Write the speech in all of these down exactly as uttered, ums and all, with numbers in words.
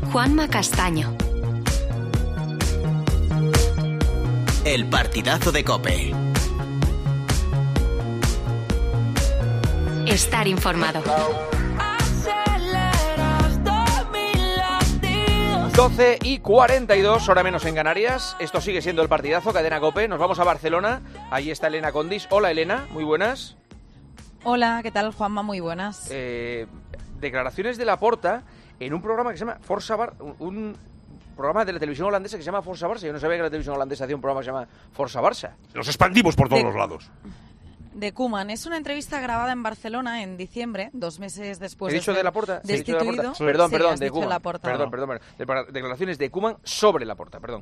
Juanma Castaño. El partidazo de COPE. Estar informado. doce y cuarenta y dos, hora menos en Canarias. Esto sigue siendo el partidazo, cadena COPE. Nos vamos a Barcelona. Ahí está Elena Condis. Hola, Elena, muy buenas. Hola, ¿qué tal, Juanma? Muy buenas. Eh, declaraciones de Laporta en un programa que se llama Forza Bar... Un programa de la televisión holandesa que se llama Forza Barça. Yo no sabía que la televisión holandesa hacía un programa que se llama Forza Barça. Nos expandimos por todos de... los lados. De Koeman. Es una entrevista grabada en Barcelona en diciembre, dos meses después ¿He dicho de, de Laporta? destituido. ¿He dicho de Laporta? Sí. Perdón, sí, perdón, has de dicho Koeman. Laporta. Perdón, perdón, perdón. De declaraciones de Koeman sobre Laporta, perdón.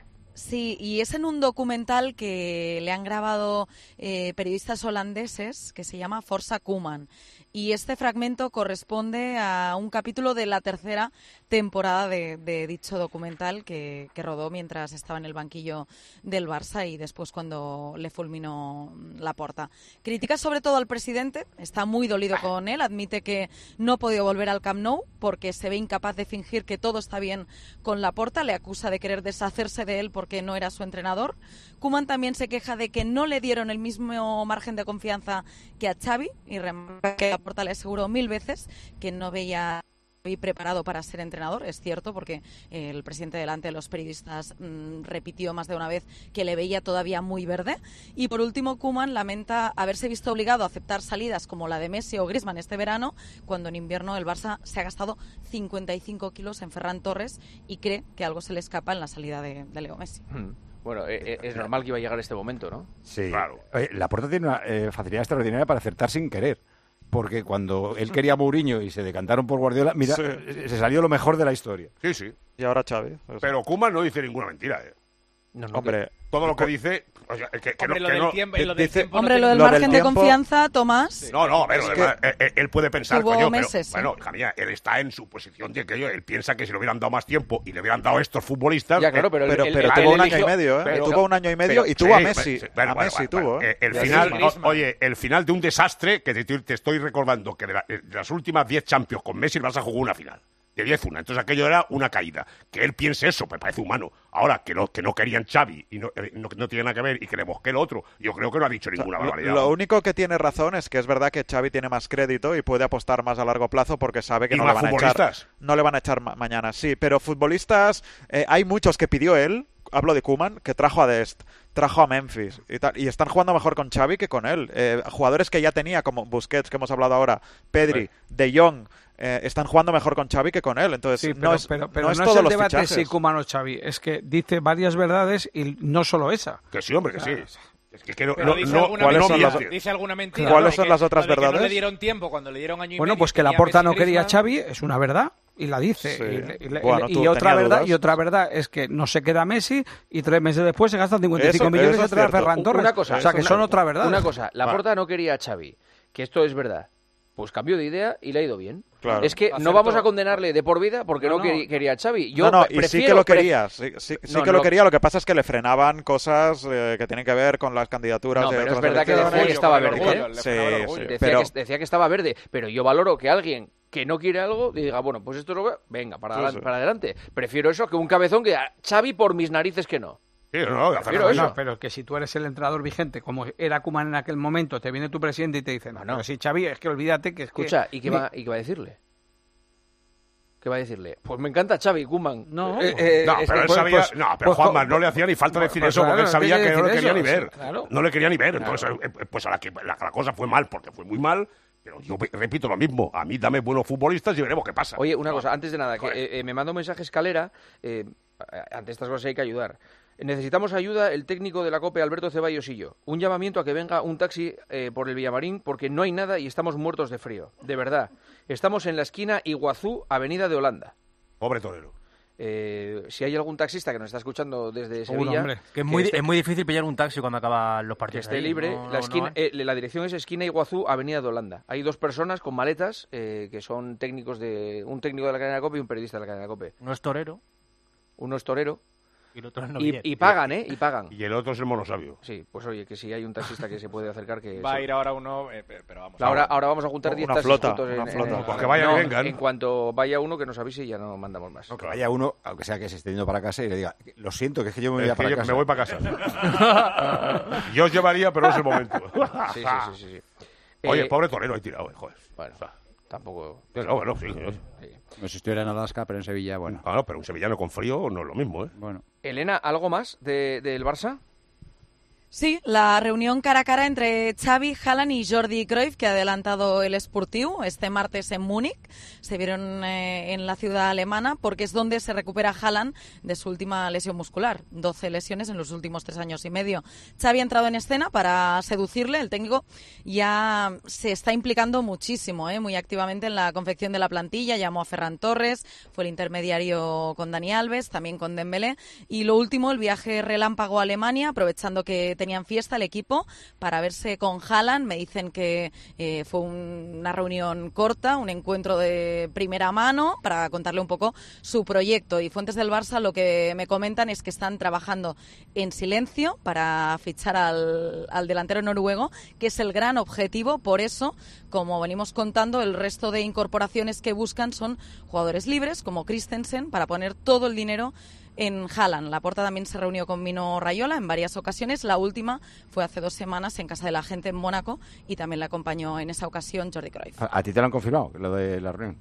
Sí, y es en un documental que le han grabado eh, periodistas holandeses que se llama Forza Koeman. Y este fragmento corresponde a un capítulo de la tercera temporada de, de dicho documental que, que rodó mientras estaba en el banquillo del Barça y después cuando le fulminó Laporta. Critica sobre todo al presidente, está muy dolido con él, admite que no ha podido volver al Camp Nou porque se ve incapaz de fingir que todo está bien con Laporta, le acusa de querer deshacerse de él porque no era su entrenador. Koeman también se queja de que no le dieron el mismo margen de confianza que a Xavi y remarca que Laporta le aseguró mil veces que no veía a Xavi preparado para ser entrenador. Es cierto, porque el presidente delante de los periodistas mmm, repitió más de una vez que le veía todavía muy verde. Y por último, Koeman lamenta haberse visto obligado a aceptar salidas como la de Messi o Griezmann este verano, cuando en invierno el Barça se ha gastado cincuenta y cinco kilos en Ferran Torres y cree que algo se le escapa en la salida de, de Leo Messi. Hmm. Bueno, eh, es normal que iba a llegar este momento, ¿no? Sí, claro. Oye, Laporta tiene una eh, facilidad extraordinaria para acertar sin querer. Porque cuando él quería a Mourinho y se decantaron por Guardiola, mira, sí. se salió lo mejor de la historia. Sí, sí. Y ahora Xavi. Pero Koeman no dice ninguna mentira, ¿eh? No, no, hombre, que, todo lo que dice... O sea, que, que hombre, no, lo que del no, tiempo, lo del dice, tiempo hombre, no lo del lo margen del de tiempo... confianza, Tomás... Sí. No, no, pero es que... él, él puede pensar, Tuvo coño, meses, pero, ¿eh? bueno, hija mía, él está en su posición de que yo, él piensa que si le hubieran dado más tiempo y le hubieran dado a estos futbolistas... Ya, claro, pero... Pero, el, pero el, tuvo el un año eligió, y medio, ¿eh? pero, tuvo un año y medio pero, y tuvo sí, a Messi. Sí, bueno, a bueno, Messi bueno, tuvo, bueno, ¿eh? El sí, final, sí, o, oye, el final de un desastre que te, te estoy recordando que de, la, de las últimas diez Champions con Messi el Barça jugó una final. De diez una. Entonces aquello era una caída. Que él piense eso, me parece humano. Ahora, que no, que no querían Xavi y no, no, no tiene nada que ver y que le busque el otro, yo creo que no ha dicho ninguna o sea, barbaridad. Lo, lo único que tiene razón es que es verdad que Xavi tiene más crédito y puede apostar más a largo plazo porque sabe que ¿Y no más le van a echar, no le van a echar ma- mañana. Sí, pero futbolistas, eh, hay muchos que pidió él. Hablo de Koeman, que trajo a Dest, trajo a Memphis y, tal, y están jugando mejor con Xavi que con él. Eh, jugadores que ya tenía, como Busquets, que hemos hablado ahora, Pedri, sí. De Jong, eh, están jugando mejor con Xavi que con él. Entonces, sí, no pero, es, pero, pero no es no todos es el los debate fichajes. si Koeman o Xavi, es que dice varias verdades y no solo esa. Que sí, hombre, que sí. Es que, que no, pero no, dice, no, alguna ¿cuáles mentira, son las- dice alguna mentira. ¿Cuáles ¿no? son que, las otras de que verdades? no le dieron tiempo cuando le dieron año y Bueno, medio. pues que tenía Laporta Messi, no quería a Griezmann. Xavi es una verdad y la dice. Sí. Y, y, Bueno, y, tú y otra tenías verdad dudas. y otra verdad es que no se queda Messi y tres meses después se gastan cincuenta y cinco Eso- millones eso y es trae a cierto. Ferran Torres. Una cosa, o sea, que una, son otra verdad. Una cosa, Laporta no quería a Xavi, que esto es verdad. Pues cambió de idea y le ha ido bien. Claro. Es que Acertó. no vamos a condenarle de por vida porque no, No, no no. queri- quería a Xavi. Yo no, no, y prefiero, sí que lo pre- quería, sí, sí, sí No, que no. lo quería, lo que pasa es que le frenaban cosas eh, que tienen que ver con las candidaturas No, de pero es otras verdad que elecciones. decía que estaba Con el verde. orgullo, ¿eh? le Sí, frenaba el sí, orgullo. Decía, pero- que, decía que estaba verde, pero yo valoro que alguien que no quiere algo diga, bueno, pues esto lo voy a- venga, para, Sí, adelante, sí. para adelante. Prefiero eso que un cabezón que diga, Xavi por mis narices que no. Sí, no, no, Prefiero eso. No, pero que si tú eres el entrenador vigente, como era Koeman en aquel momento, te viene tu presidente y te dice, no, No, no. no, si Xavi, es que olvídate que es que... Escucha, ¿y qué, ni- va, ¿y qué va a decirle? ¿Qué va a decirle? Pues me encanta Xavi, Koeman. No. Eh, eh, No, es pero que, él pues, sabía, pues, no, pero pues, Juanma, pues, no le hacía ni falta decir pues eso, porque él claro, sabía tiene que que no le decir quería ni eso, ver. claro. No le quería ni ver. Entonces, eh, eh, pues a la que la, la cosa fue mal, porque fue muy mal, pero yo repito lo mismo. A mí dame buenos futbolistas y veremos qué pasa. Oye, una No. cosa, antes de nada, que Joder. eh, eh, me manda un mensaje Escalera, eh, ante estas cosas hay que ayudar. Necesitamos ayuda el técnico de la COPE, Alberto Ceballos y yo. Un llamamiento a que venga un taxi eh, por el Villamarín porque no hay nada y estamos muertos de frío. De verdad. Estamos en la esquina Iguazú, Avenida de Holanda. Pobre torero. Eh, si hay algún taxista que nos está escuchando desde Seguro, Sevilla, hombre. Que es muy, esté, es muy difícil pillar un taxi cuando acaban los que partidos. esté ahí, libre, no- la, no- esquina, no, ¿eh? eh, la dirección es esquina Iguazú, Avenida de Holanda. Hay dos personas con maletas eh, que son técnicos de un técnico de la cadena COPE y un periodista de la cadena COPE. No es torero. Uno es torero Y, el otro es no y, viene. y pagan, ¿eh? Y pagan. Y el otro es el monosabio. Sí, pues oye, que si hay un taxista que se puede acercar, que... Va eso. a ir ahora uno, eh, pero vamos. Ahora, ahora vamos a juntar diez Una taxis flota, juntos en- una en- flota. en- Pues que vayan no, y vengan. En cuanto vaya uno que nos avise y ya no mandamos más. No, que vaya uno, aunque sea que se esté yendo para casa y le diga, lo siento, que es que yo me voy Es a que para yo casa. me voy para casa. Yo os llevaría, pero no es el momento. Sí, sí, sí, sí, sí. Oye, Eh, pobre torero ahí tirado, eh, joder. Bueno, tampoco... No, bueno, sí. eh. Sí. No sé si estuviera en Alaska, pero en Sevilla, bueno. Claro, pero un sevillano con frío no es lo mismo, ¿eh? Bueno. Elena, ¿algo más de- del Barça? Sí, la reunión cara a cara entre Xavi, Haaland y Jordi Cruyff que ha adelantado el Sportiu este martes en Múnich. Se vieron eh, en la ciudad alemana porque es donde se recupera Haaland de su última lesión muscular. doce lesiones en los últimos tres años y medio. Xavi ha entrado en escena para seducirle. El técnico ya se está implicando muchísimo, eh, muy activamente en la confección de la plantilla. Llamó a Ferran Torres, fue el intermediario con Dani Alves, también con Dembélé. Y lo último, el viaje relámpago a Alemania, aprovechando que tenían fiesta el equipo para verse con Haaland. Me dicen que eh, fue un- una reunión corta, un encuentro de primera mano para contarle un poco su proyecto. Y fuentes del Barça lo que me comentan es que están trabajando en silencio para fichar al, al delantero noruego, que es el gran objetivo. Por eso, como venimos contando, el resto de incorporaciones que buscan son jugadores libres, como Christensen, para poner todo el dinero en Haaland. Laporta también se reunió con Mino Raiola en varias ocasiones. La última fue hace dos semanas en casa de la gente en Mónaco y también le acompañó en esa ocasión Jordi Cruyff. ¿A, a ti te lo han confirmado, lo de la reunión?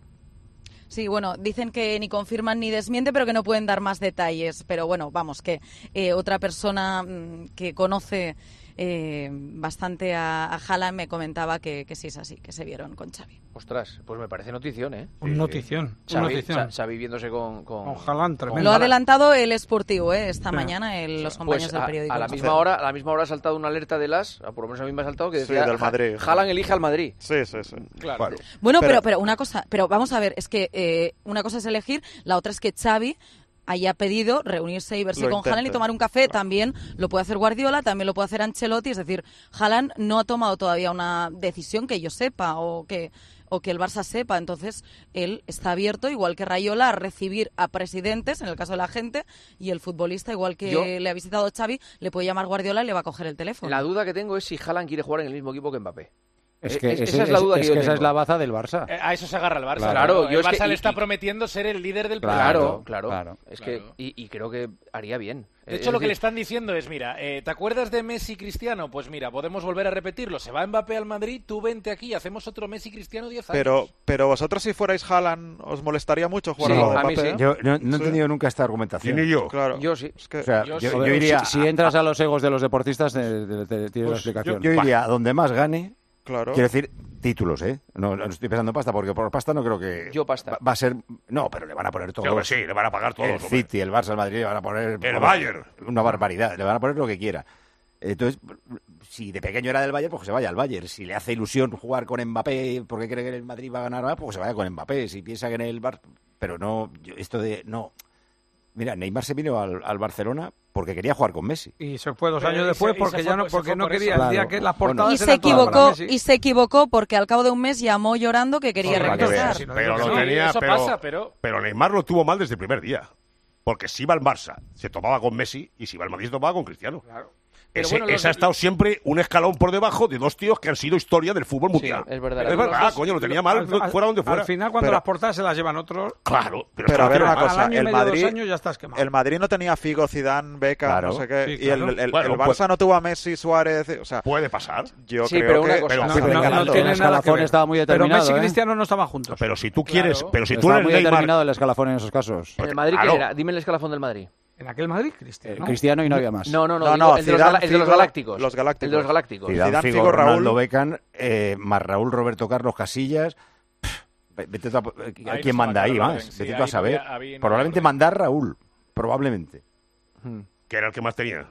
Sí, bueno, dicen que ni confirman ni desmienten, pero que no pueden dar más detalles. Pero bueno, vamos, que eh, otra persona mm, que conoce eh, bastante a, a Haaland me comentaba que, que sí es así, que se vieron con Xavi. Ostras, pues me parece notición, ¿eh? Un notición. Un Xavi, notición. Xa- Xavi viéndose con... Con, Con Haaland, tremendo. Lo ha adelantado el Sportivo, ¿eh? esta Sí. mañana en los Pues compañeros del a, periódico. a la misma hora, a la misma hora ha saltado una alerta de las, por lo menos a mí me ha saltado, que Sí, decía del Madrid. "Ja- Haaland elige al Madrid". Sí, sí, sí. Claro. Bueno, Bueno, pero, Pero- pero una cosa, pero vamos a ver, es que eh, una cosa es elegir, la otra es que Xavi haya pedido reunirse y verse Lo con intente. Haaland y tomar un café. También lo puede hacer Guardiola, también lo puede hacer Ancelotti. Es decir, Haaland no ha tomado todavía una decisión que yo sepa o que o que el Barça sepa. Entonces, él está abierto, igual que Raiola, a recibir a presidentes, en el caso de la gente, y el futbolista, igual que Yo- le ha visitado Xavi, le puede llamar Guardiola y le va a coger el teléfono. La duda que tengo es si Haaland quiere jugar en el mismo equipo que Mbappé. Es Eh, que, es- ese- esa es la duda es que yo que esa tengo. es la baza del Barça. Eh, A eso se agarra el Barça. Claro. Claro, yo el es que- Barça le y- está y- prometiendo ser el líder del Claro, Claro, claro. claro. Es Claro. que y, y creo que haría bien. De Es hecho, lo que decir, le están diciendo es, mira, eh, ¿te acuerdas de Messi Cristiano? Pues mira, podemos volver a repetirlo. Se va Mbappé al Madrid, tú vente aquí, hacemos otro Messi Cristiano diez años. Pero, pero vosotros si fuerais Haaland, ¿os molestaría mucho jugar Sí, al lado de a mí Mbappé? sí. Yo no, no he Sí. entendido nunca esta ¿quién argumentación. y yo? Claro. Yo sí. Es que O sea, Yo yo, sí. yo iría, si, si entras a los egos de los deportistas, te, te- te- tienes la pues, explicación. yo, yo iría a donde más gane. claro. Quiero decir, títulos, ¿eh? No, no estoy pensando en pasta, porque por pasta no creo que... Yo pasta. Va, va a ser... No, pero le van a poner todos. Creo que sí, le van a pagar todos. El hombre. City, el Barça, el Madrid, le van a poner... El vamos, Bayern. Una barbaridad. Le van a poner lo que quiera. Entonces, si de pequeño era del Bayern, pues que se vaya al Bayern. Si le hace ilusión jugar con Mbappé porque cree que el Madrid va a ganar más, pues que se vaya con Mbappé. Si piensa que en el Barça... Pero no, yo- esto de... No. Mira, Neymar se vino al, al Barcelona porque quería jugar con Messi. Y se fue dos Pero años y se- después y se porque fue ya no, por- se porque fue no por quería eso. el día Claro, que las bueno. portadas Y se eran todas para equivocó, Messi. y se equivocó porque al cabo de un mes llamó llorando que quería Joder, para que regresar. veas. Sí, no Pero digo que lo no. tenía, eso pero, pasa, pero- pero Neymar lo tuvo mal desde el primer día. Porque si iba al Barça, se tomaba con Messi, y si iba al Madrid, se tomaba con Cristiano. Pero Ese, bueno, los ese ha de- estado siempre un escalón por debajo de dos tíos que han sido historia del fútbol mundial. es verdad. Es verdad, Los- coño, lo tenía mal, Al- al- fuera donde fuera. Al final, cuando Pero- las portadas se las llevan otros, Claro, pero, Pero a ver una al cosa, año y el medio, Madrid, dos años ya estás quemado. el Madrid no tenía Figo, Zidane, Beckham, Claro. no sé qué, Sí, y claro. el, el- Bueno, el Barça pues- no tuvo a Messi, Suárez, o sea, puede pasar. yo Sí, creo pero una que... cosa- pero- No, pero- no, no, el- no el tiene nada que escalafón ver. estaba muy Pero determinado, Messi y ¿eh? Cristiano no estaban juntos. Pero si tú quieres, Claro. pero si tú Estaba eres muy Neymar, determinado el escalafón en esos casos. En el Madrid, Claro. ¿quién era? Dime el escalafón del Madrid. En aquel Madrid, Eh, Cristiano. Cristiano y no había más. No, no, no, No, digo, no, el, de los, Zidane, gala- el de los Figo, galácticos. los galácticos. El de los galácticos. Zidane, Zidane, Figo, Figo, Ronaldo, Raúl. Beckham, eh, más Raúl, Roberto Carlos, Casillas. Pff, Vete tú a, Ahí ¿quién no se manda me ahí acuerdo más? bien. Sí, Vete tú ahí a no saber. había- había- no Probablemente había- mandar Raúl. Probablemente. que era el que más tenía.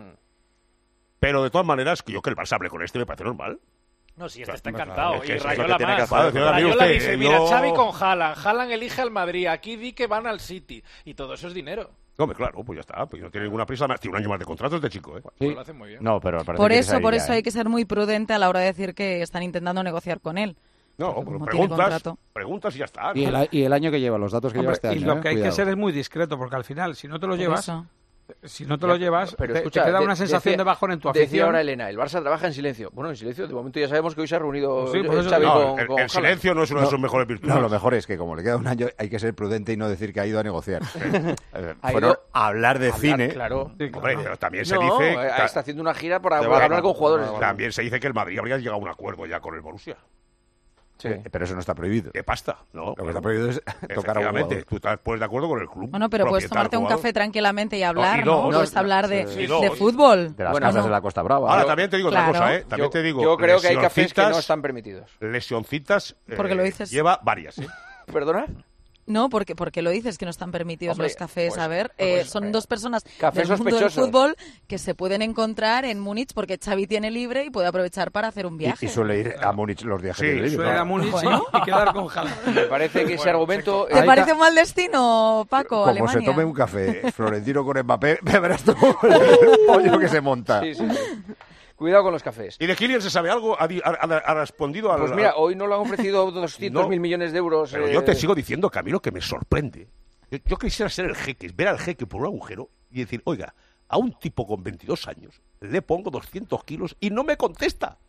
Pero de todas maneras, que yo que el Barça hable con este me parece normal. No, sí, este está Claro, encantado. es que Y eso es lo Rayola que tiene que más. hacer. Claro, Rayola usted, dice, eh, mira, yo- Xavi con Haaland. Haaland elige al Madrid. Aquí di que van al City. Y todo eso es dinero. Hombre, claro, pues ya está. Pues no tiene ninguna prisa. Tiene un año más de contrato este chico, ¿eh? Pues lo hacen muy bien. No, pero parece Por que eso, se por iría, eso ¿eh? hay que ser muy prudente a la hora de decir que están intentando negociar con él. No, Porque pero como tiene preguntas, contrato. preguntas y ya está. Y el, a- y el año que lleva, los datos que Hombre, lleva este y año. lo ¿eh? que hay que Cuidado. ser es muy discreto, porque al final, si no te lo Por llevas, eso. Si no te lo llevas, pero te, escucha, te queda de- una sensación decía- de bajón en tu Decía afición. ahora Elena, el Barça trabaja en silencio. Bueno, en silencio, de momento ya sabemos que hoy se ha reunido Sí, pues eh, eso Xavi digo. con, No, el, con el Haaland. silencio no es una de sus mejores virtudes. No, lo mejor es que como le queda un año hay que ser prudente y no decir que ha ido a negociar. Eh, Ha Fueron ido a hablar de Hablar, cine. Claro. Sí, Hombre, claro. pero también se No, dice... eh, ta- está haciendo una gira para De hablar Barça. con jugadores. También se dice que el Madrid habría llegado a un acuerdo ya con el Borussia. Sí. Eh, Pero eso no está prohibido. ¿Qué pasta? No, Lo que está prohibido es tocar a un efectivamente, jugador. tú estás pues, de acuerdo con el club. Bueno, pero puedes propietario, tomarte un jugador. café tranquilamente y hablar, y ¿no? dos, Puedes no, hablar de, sí, de dos. fútbol. De las Bueno, casas de la Costa Brava. Ahora Yo- también te digo Claro. otra cosa, ¿eh? También Yo, te digo... yo creo que hay cafés que no lesioncitas- están permitidos. Lesioncitas... eh, Porque lo dices- Lleva varias, ¿eh? ¿Perdona? No, porque, porque lo dices que no están permitidos Hombre, los cafés. pues- a ver, pues, eh, son eh, dos personas cafés del mundo del sospechosos. fútbol que se pueden encontrar en Múnich porque Xavi tiene libre y puede aprovechar para hacer un Y, viaje. y suele ir a Múnich los días que Sí, tiene libre, Suele ir a claro. Múnich Bueno. y quedar con Haaland. Me parece que ese argumento... ¿Te Ahí parece está. un mal destino, Paco, Como Alemania? se tome un café Florentino con Mbappé, me verás tú el pollo que se monta. Sí, sí, sí. Cuidado con los cafés. ¿Y de Kylian se sabe algo? ¿Ha, di- ha- ha- ha respondido al...? Pues mira, hoy no le han ofrecido doscientos mil No. millones de euros. Pero eh, yo te sigo diciendo que a mí lo que me sorprende... Yo, yo quisiera ser el jeque, ver al jeque por un agujero y decir, oiga, a un tipo con veintidós años le pongo doscientos kilos y no me contesta.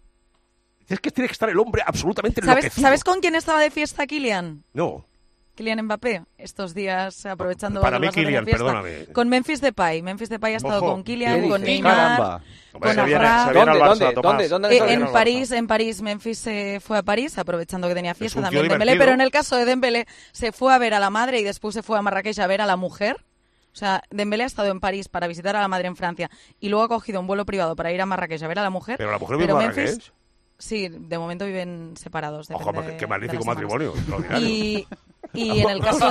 Es que tiene que estar el hombre absolutamente ¿Sabes, enloquecido. ¿Sabes con quién estaba de fiesta Kylian? No. Kylian Mbappé, estos días aprovechando Para el mí Barça tenía Kylian, fiesta. perdóname. Con Memphis Depay. Memphis Depay ha estado Ojo, con Kylian, ¿qué con dices? Neymar, Caramba. Hombre, con se viene, Afra. se viene al ¿Dónde, Barça, dónde, Tomás. dónde, dónde han Eh, estado en viendo al París, en París, Memphis se fue a París, aprovechando que tenía fiesta un tío también Dembélé, divertido. pero en el caso de Dembélé se fue a ver a la madre y después se fue a Marrakech a ver a la mujer. O sea, Dembélé ha estado en París para visitar a la madre en Francia y luego ha cogido un vuelo privado para ir a Marrakech a ver a la mujer. Pero la mujer vive en Marrakech. Memphis, sí, de momento viven separados. Ojo, depende porque de- qué magnífico de las semanas. matrimonio. extraordinario. Y, y en el caso...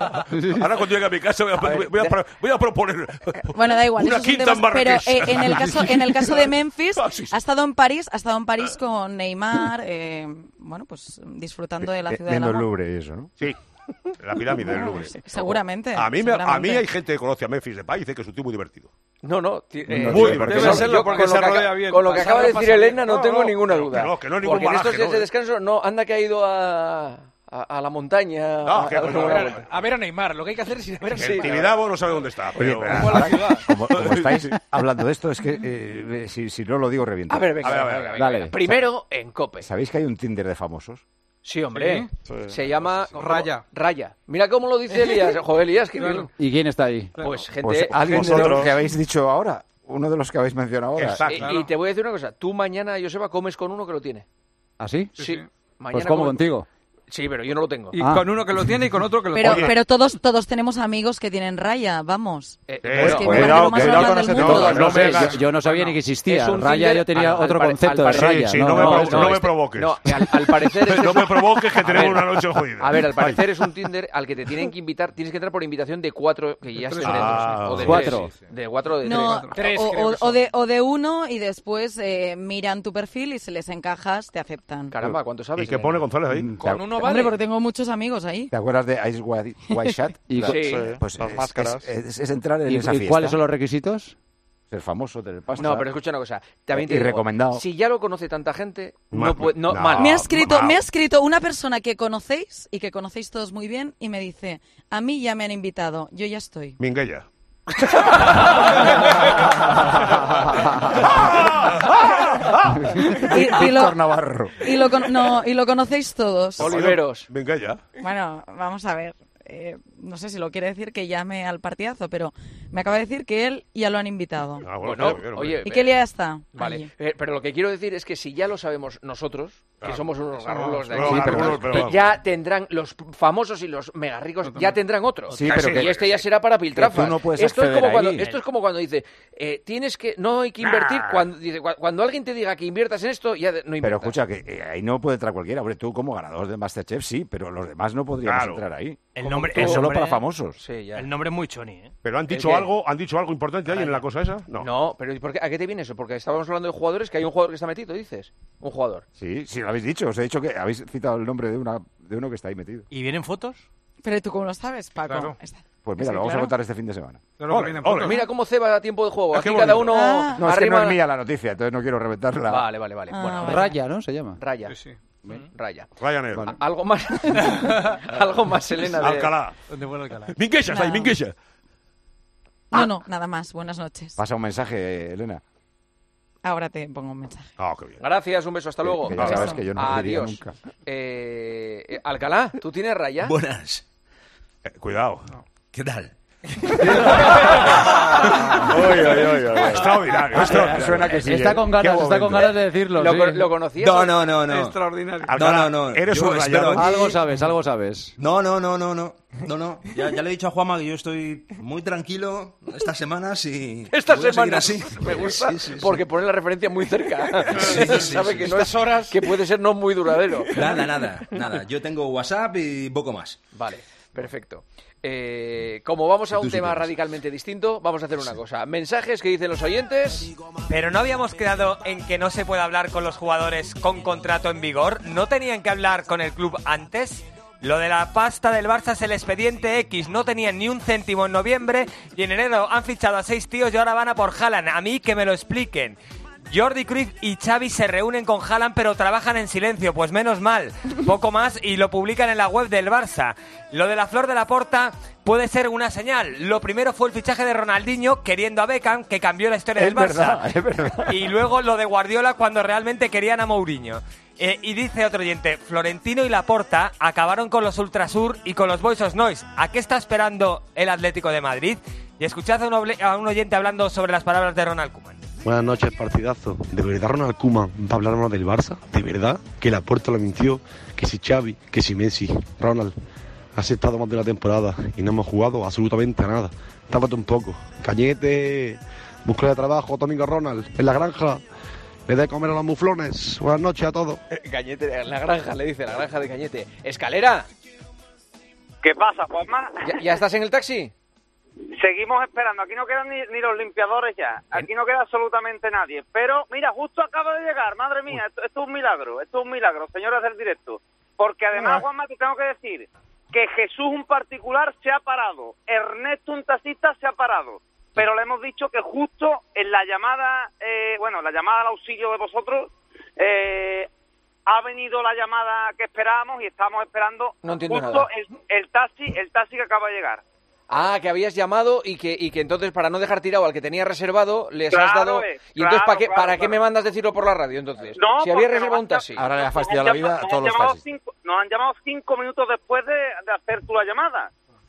Ahora cuando llegue a mi casa voy a, ver, voy a, pro- voy a proponer Bueno, da igual. una esos son quinta en temas, pero Marrakech. eh, en, el caso, en el caso de Memphis, Ah, sí, sí. ha estado en París, ha estado en París con Neymar, eh, bueno, pues disfrutando de la Eh, ciudad del Viendo el amor. Louvre y eso, ¿no? Sí, la pirámide del Louvre. Seguramente. A mí, me- a seguramente. mí hay gente que conoce a Memphis Depay y dice que es un tío muy divertido. No, no. ti- eh, Muy eh, divertido. debe Debe serlo serlo porque porque con se lo que rodea aca- bien. Con lo que Pasarlo acaba de decir pasa bien. Elena no, No, tengo no, ninguna pero duda. que no, que no hay ningún porque en estos bagaje, días ¿no? de descanso, no, anda que ha ido a, a, a la montaña. Ah, a- que- a- bueno, a- a ver, A ver, a ver a Neymar, lo que hay que hacer es ir a ver a El Neymar. Tibidabo no sabe dónde está. Oye, Pero... pero Como la ahora, ciudad. como, como estáis hablando de esto, es que eh, si, si no lo digo, reviento. A ver, venga, A ver, a ver, venga, a ver, venga, dale. venga. Primero en Cope. ¿Sabéis que hay un Tinder de famosos? Sí, hombre. Sí. Se llama Raya. Raya. Mira cómo lo dice Elías. Joder, Elías, que Claro. bien. ¿Y quién está ahí? Pues gente. Pues alguien de vosotros. los que habéis dicho ahora. Uno de los que habéis mencionado ahora. Exacto. y, Claro. y te voy a decir una cosa. Tú mañana, Joseba, comes con uno que lo tiene. ¿Así? Sí. sí. Mañana Pues como come- contigo. Sí, pero yo no lo tengo. Y Ah. con uno que lo tiene y con otro que lo Pero, tiene. pero todos, todos tenemos amigos que tienen raya, vamos. Eh, Eh, bueno, que cuidado, me parece lo más cuidado normal con del ese mundo. tema. No, No sé, me hagas- yo, yo no sabía ni que existía. es un Raya Tinder yo tenía al- al otro pare- concepto al de parecer- raya. Sí, sí, no, no me no, provoques, no, no me este- provoques. No, al, al parecer este es No me provoques que A tenemos ver. una noche jodida. A ver, al parecer es un Tinder al que te tienen que invitar. Tienes que entrar por invitación de cuatro, que ya estén Ah, dentro. O de cuatro. tres. De cuatro o de No, tres. Tres, o, creo o- que o son. de, o de uno y después eh, miran tu perfil y si les encajas te aceptan. Caramba, ¿cuánto sabes? ¿Y qué Elena? pone González ahí? Mm, Con ¿Te, uno Hombre, vale. porque tengo muchos amigos ahí. ¿te acuerdas de Ice White, White Shot? ¿Y, Sí. Sí, Pues las es, máscaras. es- es- es entrar en y- esa y fiesta. cuáles son los requisitos? Ser famoso, tener pasta. No, pero escucha una cosa. También te Y digo, recomendado. Si ya lo conoce tanta gente, Ma- no puede. No, no. mal. Me ha escrito, no. me ha escrito una persona que conocéis y que conocéis todos muy bien y me dice, a mí ya me han invitado, yo ya estoy. Minguella. Y, y Víctor lo, Navarro. y, lo con- no, y lo conocéis todos. Oliveros. Minguella. Bueno, vamos a ver. Eh, no sé si lo quiere decir que llame al partidazo, pero me acaba de decir que él ya lo han invitado. Ah, Bueno, claro, bien, hombre. oye, ¿Y qué día está? Vale, allí? eh, pero lo que quiero decir es que si ya lo sabemos nosotros, que Claro. somos unos garrulos de No, aquí, garrulos, pero que vamos. ya tendrán los famosos y los mega ricos, ya tendrán otro. Sí, pero y que- este ya será para piltrafas. que tú no puedes esto, es acceder como cuando, ahí. esto es como cuando dice, eh, tienes que, no hay que invertir, cuando, dice, "Cu- cuando alguien te diga que inviertas en esto, ya de- no inviertas. Pero escucha, que eh, ahí no puede entrar cualquiera. Hombre, tú como ganador de Masterchef sí, pero los demás no podríamos Claro. entrar ahí. El nombre, Es el solo nombre- para famosos. Sí, ya. El nombre es muy choni, ¿eh? Pero han dicho qué? algo, han dicho algo importante ahí en la cosa esa. No. No, pero ¿y por qué- ¿a qué te viene eso? Porque estábamos hablando de jugadores, que hay un jugador que está metido, dices. Un jugador. Sí, sí, lo habéis dicho. Os he dicho que habéis citado el nombre de, una, de uno que está ahí metido. ¿Y vienen fotos? Pero tú cómo lo sabes, Paco. Claro. Está- Pues mira, Sí, lo vamos claro. a contar este fin de semana. Claro que Ole, vienen ole. fotos. Mira cómo ceba a tiempo de juego. Es Aquí que cada bonito. uno Ah. No, es que arriba... no es mía la noticia, entonces no quiero reventarla. Vale, vale, vale. Ah, bueno, vale. Raya, ¿no? Se llama. Raya. Sí, sí. Raya. Ryanair. Vale. Algo más. Algo más, Elena. de- Alcalá. ¿Dónde fue el Alcalá? Minguella, está ahí, No. Minguella. No, no, nada más. Buenas noches. Pasa un mensaje, Elena. Ahora te pongo un mensaje. Ah, qué bien. Gracias, un beso, hasta luego. Que ya sabes que yo no diría Adiós. nunca. Eh, eh, Alcalá, ¿tú tienes raya? Buenas. Eh, cuidado. ¿Qué tal? Uy, uy, uy, uy. Extraordinario. extraordinario. Suena que sí. Está ¿eh? con Qué ganas, está con momento. ganas de decirlo. ¿Lo, sí. co- ¿Lo conocías? No, no, no, no. Extraordinario. Alcalá, No, no, no. Eres Yo un espero rayado. aquí- Algo sabes, algo sabes. No, no, no, no, no. No, no. Ya, ya le he dicho a Juanma que yo estoy muy tranquilo estas semanas y. Esta voy a seguir semana así. me gusta Sí, sí, sí. porque pone la referencia muy cerca. Sí, sí, Sabe sí. que no es horas que puede ser no muy duradero. Nada, nada, nada. Yo tengo WhatsApp y poco más. Vale, perfecto. Eh, como vamos a Si un tú tema supieras. radicalmente distinto, vamos a hacer una cosa. Mensajes que dicen los oyentes. Pero no habíamos quedado en que no se puede hablar con los jugadores con contrato en vigor. ¿No tenían que hablar con el club antes? Lo de la pasta del Barça es el expediente X. No tenían ni un céntimo en noviembre y en enero han fichado a seis tíos y ahora van a por Haaland. A mí que me lo expliquen. Jordi Cruyff y Xavi se reúnen con Haaland pero trabajan en silencio, pues menos mal. Poco más y lo publican en la web del Barça. Lo de la flor de la Porta puede ser una señal. Lo primero fue el fichaje de Ronaldinho queriendo a Beckham, que cambió la historia Es del Barça. verdad, es verdad. Y luego lo de Guardiola cuando realmente querían a Mourinho. Eh, y dice otro oyente, Florentino y Laporta acabaron con los Ultrasur y con los Boys of Noise. ¿A qué está esperando el Atlético de Madrid? Y escuchad a un, oble- a un oyente hablando sobre las palabras de Ronald Koeman. Buenas noches, partidazo. ¿De verdad Ronald Koeman va a hablarnos del Barça? ¿De verdad? Que Laporta lo mintió, que si Xavi, que si Messi. Ronald, has estado más de una temporada y no hemos jugado absolutamente a nada. Tápate un poco. Cañete, búsqueda de trabajo, tu amigo Ronald, en la granja. Le de comer a los muflones. Buenas noches a todos. Cañete, en la granja, le dice, la granja de Cañete. Escalera, ¿Qué pasa, Juanma? ¿ya, ya estás en el taxi? Seguimos esperando. Aquí no quedan ni, ni los limpiadores ya. Aquí no queda absolutamente nadie. Pero, mira, justo acaba de llegar. Madre mía, esto, esto es un milagro. Esto es un milagro, señores del directo. Porque además, Juanma, te tengo que decir que Jesús, un particular, se ha parado. Ernesto, un taxista, se ha parado. Pero le hemos dicho que justo en la llamada, eh, bueno, la llamada al auxilio de vosotros, eh, ha venido la llamada que esperábamos y estamos esperando No entiendo justo nada. el, el taxi, el taxi que acaba de llegar. Ah, que habías llamado y que, y que entonces para no dejar tirado al que tenía reservado, les Claro, has dado... es, Y entonces, claro, ¿para qué, claro, para qué claro. me mandas decirlo por la radio entonces? No, si habías porque reservado nos un taxi. Ahora le ha Nos fastidiado han la vida llamado- a todos nos los han llamado taxis. cinco- Nos han llamado cinco minutos después de, de hacer tú la llamada.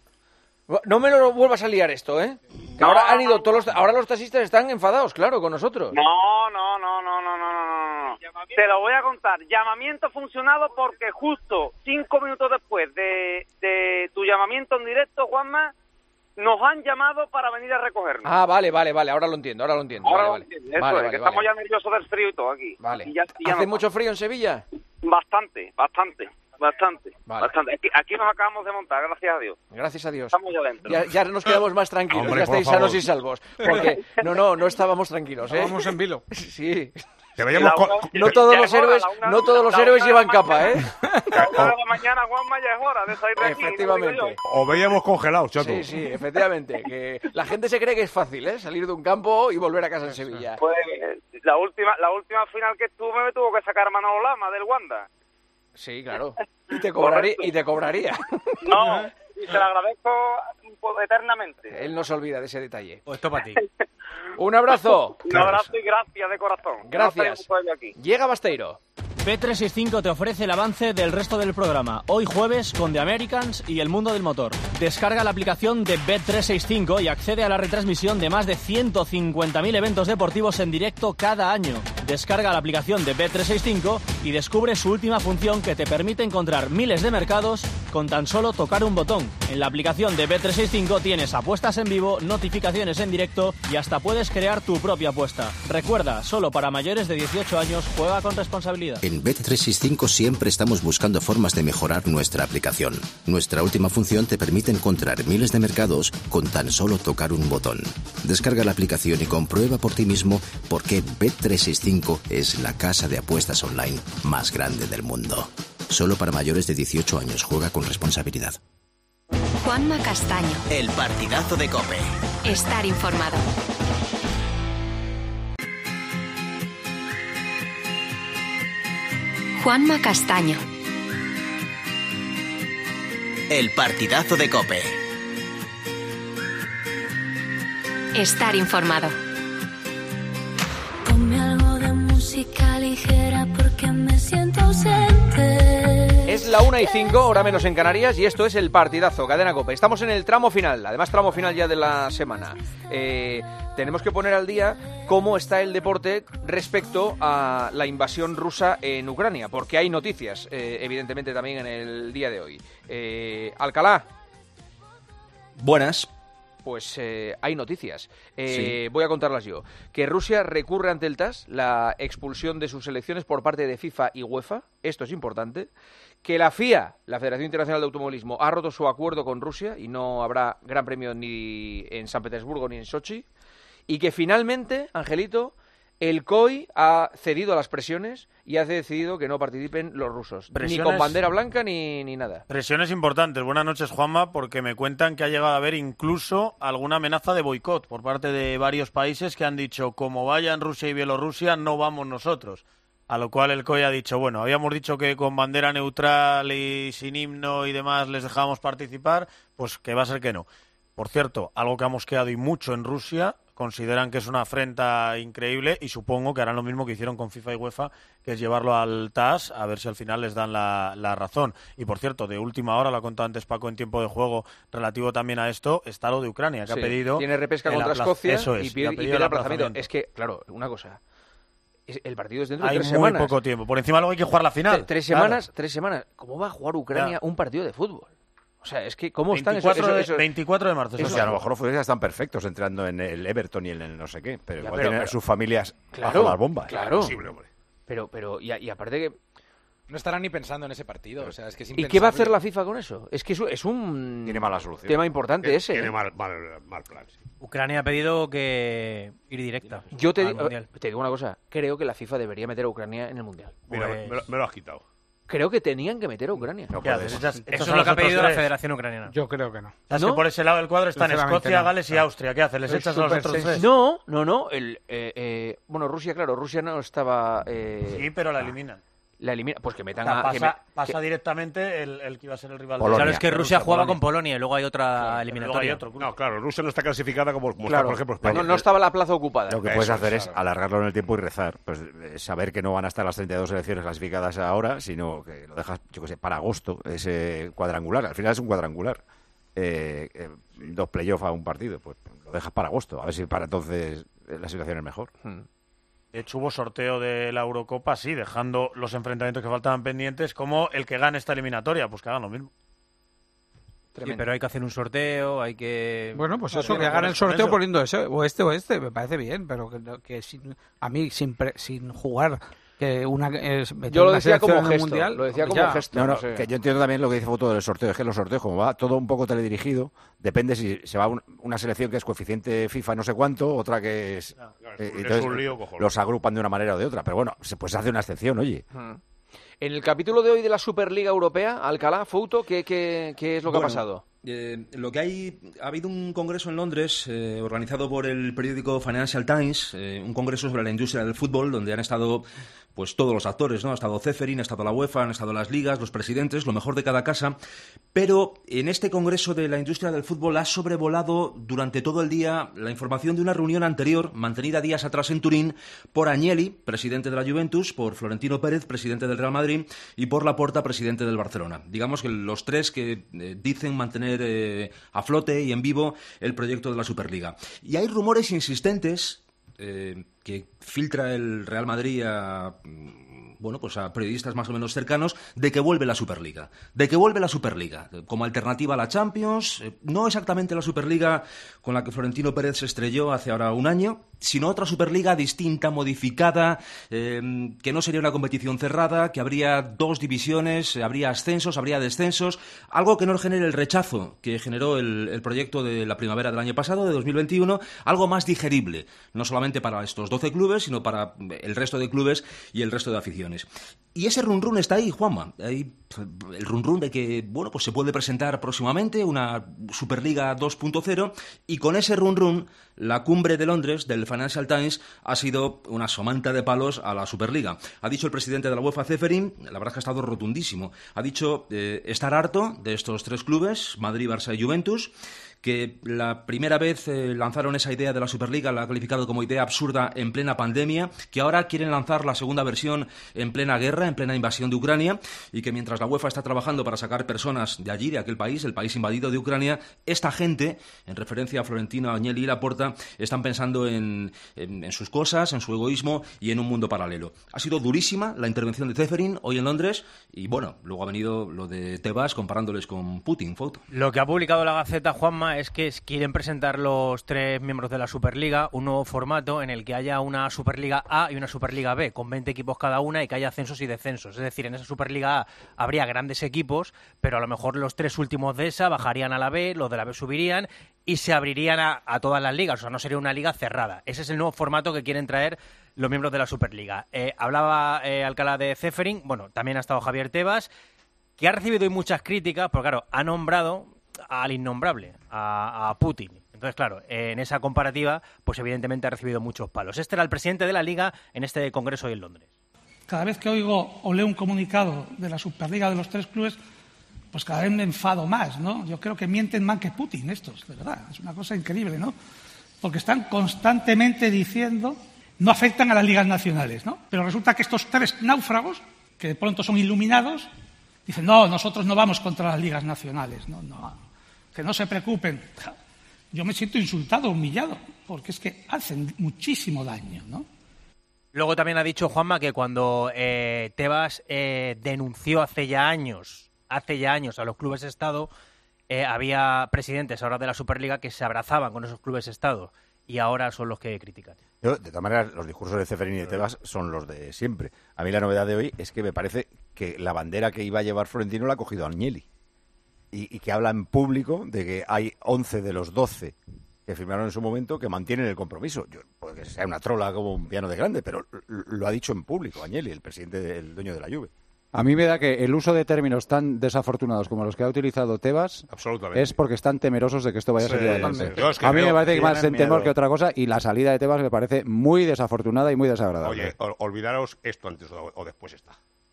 No me lo vuelvas a liar esto, ¿eh? Que No, ahora han ido no, todos los... Ahora los taxistas están enfadados, claro, con nosotros. No, no, no, no, no, no, no, no. Te lo voy a contar. Llamamiento funcionado porque justo cinco minutos después de, de tu llamamiento en directo, Juanma, nos han llamado para venir a recogernos. Ah, vale, vale, vale, ahora lo entiendo, ahora lo entiendo. Ahora vale, lo vale. entiendes, eso Vale, es, vale, que vale. estamos ya nerviosos del frío y todo aquí. Vale. Y ya- y ya ¿Hace nos mucho frío en Sevilla? Bastante, bastante, bastante, Vale. bastante. Aquí, aquí nos acabamos de montar, gracias a Dios. Gracias a Dios. Estamos ya dentro. Ya, ya nos quedamos más tranquilos, Hombre, ya por estáis favor. sanos y salvos. Porque, no, no, no estábamos tranquilos, ¿eh? Estábamos en vilo. Sí. Te veíamos La con- hora- No todos ya los es hora, héroes, la una- no todos los la héroes una de llevan la capa, mañana. ¿eh? La una de la mañana, Juanma, ya es hora de salir de aquí. Efectivamente. lo digo yo. O veíamos congelados, chato. Sí, sí, efectivamente. Que la gente se cree que es fácil, ¿eh? Salir de un campo y volver a casa en Sevilla. Pues la última, la última final que estuve me tuvo que sacar Manolo Lama del Wanda. Sí, claro. Y te cobraría. Y te cobraría. No, y se lo agradezco eternamente. Él no se olvida de ese detalle. Pues esto para ti. Un abrazo. Un abrazo y gracias de corazón. Gracias. No aquí. Llega Basteiro. B trescientos sesenta y cinco te ofrece el avance del resto del programa. Hoy jueves con The Americans y el mundo del motor. Descarga la aplicación de B trescientos sesenta y cinco y accede a la retransmisión de más de ciento cincuenta mil eventos deportivos en directo cada año. Descarga la aplicación de B trescientos sesenta y cinco y descubre su última función que te permite encontrar miles de mercados con tan solo tocar un botón. En la aplicación de B trescientos sesenta y cinco tienes apuestas en vivo, notificaciones en directo y hasta puedes crear tu propia apuesta. Recuerda, solo para mayores de dieciocho años, juega con responsabilidad. En Bet trescientos sesenta y cinco siempre estamos buscando formas de mejorar nuestra aplicación. Nuestra última función te permite encontrar miles de mercados con tan solo tocar un botón. Descarga la aplicación y comprueba por ti mismo por qué Bet trescientos sesenta y cinco es la casa de apuestas online más grande del mundo. Solo para mayores de dieciocho años. Juega con responsabilidad. Juanma Castaño. El partidazo de COPE. Estar informado. Juanma Castaño. El partidazo de COPE. Estar informado. Ponme algo de música ligera porque me siento ausente. Es la una y cinco, hora menos en Canarias, y esto es el partidazo, Cadena COPE. Estamos en el tramo final, además tramo final ya de la semana. Eh, tenemos que poner al día cómo está el deporte respecto a la invasión rusa en Ucrania, porque hay noticias, eh, evidentemente, también en el día de hoy. Eh, Alcalá. Buenas. Pues eh, hay noticias. Eh, Sí. Voy a contarlas yo. Que Rusia recurre ante el T A S la expulsión de sus selecciones por parte de FIFA y UEFA. Esto es importante. Que la F I A, la Federación Internacional de Automovilismo, ha roto su acuerdo con Rusia y no habrá Gran Premio ni en San Petersburgo ni en Sochi. Y que finalmente, Angelito, el C O I ha cedido a las presiones y ha decidido que no participen los rusos. Ni Presiones- con bandera blanca ni, ni nada. Presiones importantes. Buenas noches, Juanma, porque me cuentan que ha llegado a haber incluso alguna amenaza de boicot por parte de varios países que han dicho, como vayan Rusia y Bielorrusia, no vamos nosotros. A lo cual el C O I ha dicho, bueno, habíamos dicho que con bandera neutral y sin himno y demás les dejábamos participar, pues que va a ser que no. Por cierto, algo que ha mosqueado y mucho en Rusia, consideran que es una afrenta increíble y supongo que harán lo mismo que hicieron con FIFA y UEFA, que es llevarlo al T A S a ver si al final les dan la, la razón. Y por cierto, de última hora, lo ha contado antes Paco en tiempo de juego, relativo también a esto, está lo de Ucrania, que Sí, ha pedido... tiene repesca el contra apla- Escocia Eso es, y pide, ha y pedido pide el el aplazamiento. aplazamiento. Es que, claro, una cosa. es- El partido es dentro de Hay tres muy semanas. poco tiempo. Por encima luego hay que jugar la final. Tre- Tres Claro. semanas, tres semanas. ¿Cómo va a jugar Ucrania Ya. un partido de fútbol? O sea, es que ¿cómo están esos- veinticuatro de- esos- esos- veinticuatro de marzo. Eso esos- sí, a lo mejor los futbolistas están perfectos entrando en el Everton y en el no sé qué, pero Ya, igual pero- tienen a pero- sus familias Claro, bajo las bombas. claro. Imposible, hombre. Pero, pero, y, a- y aparte que... No estarán ni pensando en ese partido. O sea, es que es ¿Y qué va a hacer impensable. la FIFA con eso? Es que es, un- es un Tiene mala solución. tema importante Tiene- ese. tiene ¿eh? mal, mal, mal plan, sí. Ucrania ha pedido que ir directa. Yo te, al di- Mundial. te digo una cosa. Creo que la FIFA debería meter a Ucrania en el Mundial. Mira, Pues- me, lo, me lo has quitado. Creo que tenían que meter a Ucrania. ¿Qué haces? Echas- Eso echas es a lo los que ha otros pedido la tres. Federación Ucraniana. Yo creo que no. Es ¿No? que por ese lado del cuadro están Sinceramente Escocia, no. Gales y Claro. Austria. ¿Qué haces? ¿Les Es echas a los súper otros sencillo. tres? No, no, no. El, eh, eh, bueno, Rusia, claro, Rusia no estaba... eh, Sí, pero la eliminan. La elimina. Pues que O metan sea, a... que pasa me- pasa que- directamente el, el que iba a ser el rival. Polonia. Claro, es que de Rusia jugaba Polonia. con Polonia y luego hay otra Claro, pero luego eliminatoria. hay otro. No, claro, Rusia no está clasificada como, como Claro, está, por ejemplo, España. no, no estaba la plaza ocupada. Lo que Eso puedes es, hacer es claro. alargarlo en el tiempo y rezar. Pues eh, saber que no van a estar las treinta y dos selecciones clasificadas ahora, sino que lo dejas, yo qué sé, para agosto, ese cuadrangular. Al final es un cuadrangular. Eh, eh, dos playoffs a un partido, pues lo dejas para agosto. A ver si para entonces eh, la situación es mejor. Hmm. De hecho, hubo sorteo de la Eurocopa, sí, dejando los enfrentamientos que faltaban pendientes como el que gane esta eliminatoria. Pues que hagan lo mismo. Sí, pero hay que hacer un sorteo, hay que... Bueno, pues No, eso, sí, que no, hagan por el eso, sorteo eso. poniendo ese, o este o este, me parece bien, pero que, no- que sin- a mí sin, pre- sin jugar, que una es meter Yo lo una decía como selección en el gesto, mundial, lo decía hombre, como ya. gesto. No, no, no sé. que yo entiendo también lo que dice Foto del sorteo. Es que los sorteos, como va todo un poco teledirigido, depende si se va un- una selección que es coeficiente FIFA no sé cuánto, otra que es... Claro, eh, es un- entonces, es un lío cojonudo. los agrupan de una manera o de otra. Pero bueno, se pues hace una excepción, oye. Hmm. En el capítulo de hoy de la Superliga Europea, Alcalá, Fouto, ¿qué, qué, qué es lo que Bueno, ha pasado? Eh, lo que hay, ha habido un congreso en Londres eh, organizado por el periódico Financial Times, eh, un congreso sobre la industria del fútbol, donde han estado pues todos los actores, ¿no? Ha estado Ceferin, ha estado la UEFA, han estado las ligas, los presidentes, lo mejor de cada casa. Pero en este congreso de la industria del fútbol ha sobrevolado durante todo el día la información de una reunión anterior, mantenida días atrás en Turín, por Agnelli, presidente de la Juventus, por Florentino Pérez, presidente del Real Madrid, y por Laporta, presidente del Barcelona. Digamos que los tres que eh, dicen mantener eh, a flote y en vivo el proyecto de la Superliga. Y hay rumores insistentes eh, que filtra el Real Madrid a, mm, bueno, pues a periodistas más o menos cercanos, de que vuelve la Superliga. De que vuelve la Superliga, como alternativa a la Champions, eh, no exactamente la Superliga con la que Florentino Pérez se estrelló hace ahora un año, sino otra Superliga distinta, modificada, eh, que no sería una competición cerrada, que habría dos divisiones, habría ascensos, habría descensos, algo que no genere el rechazo que generó el, el proyecto de la primavera del año pasado, de dos mil veintiuno, algo más digerible, no solamente para estos doce clubes, sino para el resto de clubes y el resto de aficiones. Y ese run run está ahí, Juanma. Hay el run run de que, bueno, pues se puede presentar próximamente una Superliga dos punto cero, y con ese run run la cumbre de Londres del Financial Times ha sido una somanta de palos a la Superliga. Ha dicho el presidente de la UEFA, Ceferin, la verdad es que ha estado rotundísimo. Ha dicho eh, estar harto de estos tres clubes, Madrid, Barça y Juventus, que la primera vez eh, lanzaron esa idea de la Superliga, la ha calificado como idea absurda en plena pandemia, que ahora quieren lanzar la segunda versión en plena guerra, en plena invasión de Ucrania, y que mientras la UEFA está trabajando para sacar personas de allí, de aquel país, el país invadido de Ucrania, esta gente, en referencia a Florentino, Agnelli y Laporta, están pensando en, en, en sus cosas, en su egoísmo y en un mundo paralelo. Ha sido durísima la intervención de Ceferin hoy en Londres y, bueno, luego ha venido lo de Tebas comparándoles con Putin. Foto. Lo que ha publicado la Gaceta, Juanma, es que quieren presentar los tres miembros de la Superliga un nuevo formato en el que haya una Superliga A y una Superliga B, con veinte equipos cada una y que haya ascensos y descensos. Es decir, en esa Superliga A habría grandes equipos, pero a lo mejor los tres últimos de esa bajarían a la B, los de la B subirían y se abrirían a, a todas las ligas. O sea, no sería una liga cerrada. Ese es el nuevo formato que quieren traer los miembros de la Superliga. Eh, hablaba eh, Alcalá de Ceferin, bueno, también ha estado Javier Tebas, que ha recibido hoy muchas críticas, porque claro, ha nombrado al innombrable, a, a Putin. Entonces, claro, eh, en esa comparativa, pues evidentemente ha recibido muchos palos. Este era el presidente de la Liga en este congreso hoy en Londres. Cada vez que oigo o leo un comunicado de la Superliga de los tres clubes, pues cada vez me enfado más, ¿no? Yo creo que mienten más que Putin estos, de verdad. Es una cosa increíble, ¿no? Porque están constantemente diciendo no afectan a las ligas nacionales, ¿no? Pero resulta que estos tres náufragos, que de pronto son iluminados, dicen, no, nosotros no vamos contra las ligas nacionales, no, no, que no se preocupen. Yo me siento insultado, humillado, porque es que hacen muchísimo daño, ¿no? Luego también ha dicho Juanma que cuando eh, Tebas eh, denunció hace ya años, hace ya años a los clubes Estado, eh, había presidentes ahora de la Superliga que se abrazaban con esos clubes Estado y ahora son los que critican. Yo, de todas maneras, los discursos de Ceferin y de Tebas son los de siempre. A mí la novedad de hoy es que me parece que la bandera que iba a llevar Florentino la ha cogido Agnelli. Y, y que habla en público de que hay once de los doce que firmaron en su momento que mantienen el compromiso. Yo, puede que sea una trola como un piano de grande, pero lo ha dicho en público Agnelli, el presidente, el dueño de la Juve. A mí me da que el uso de términos tan desafortunados como los que ha utilizado Tebas es porque están temerosos de que esto vaya a salir sí, adelante. Sí. Es que a mí me parece que más en miedo. temor que otra cosa, y la salida de Tebas me parece muy desafortunada y muy desagradable. Oye, o, olvidaros esto antes o, o después está.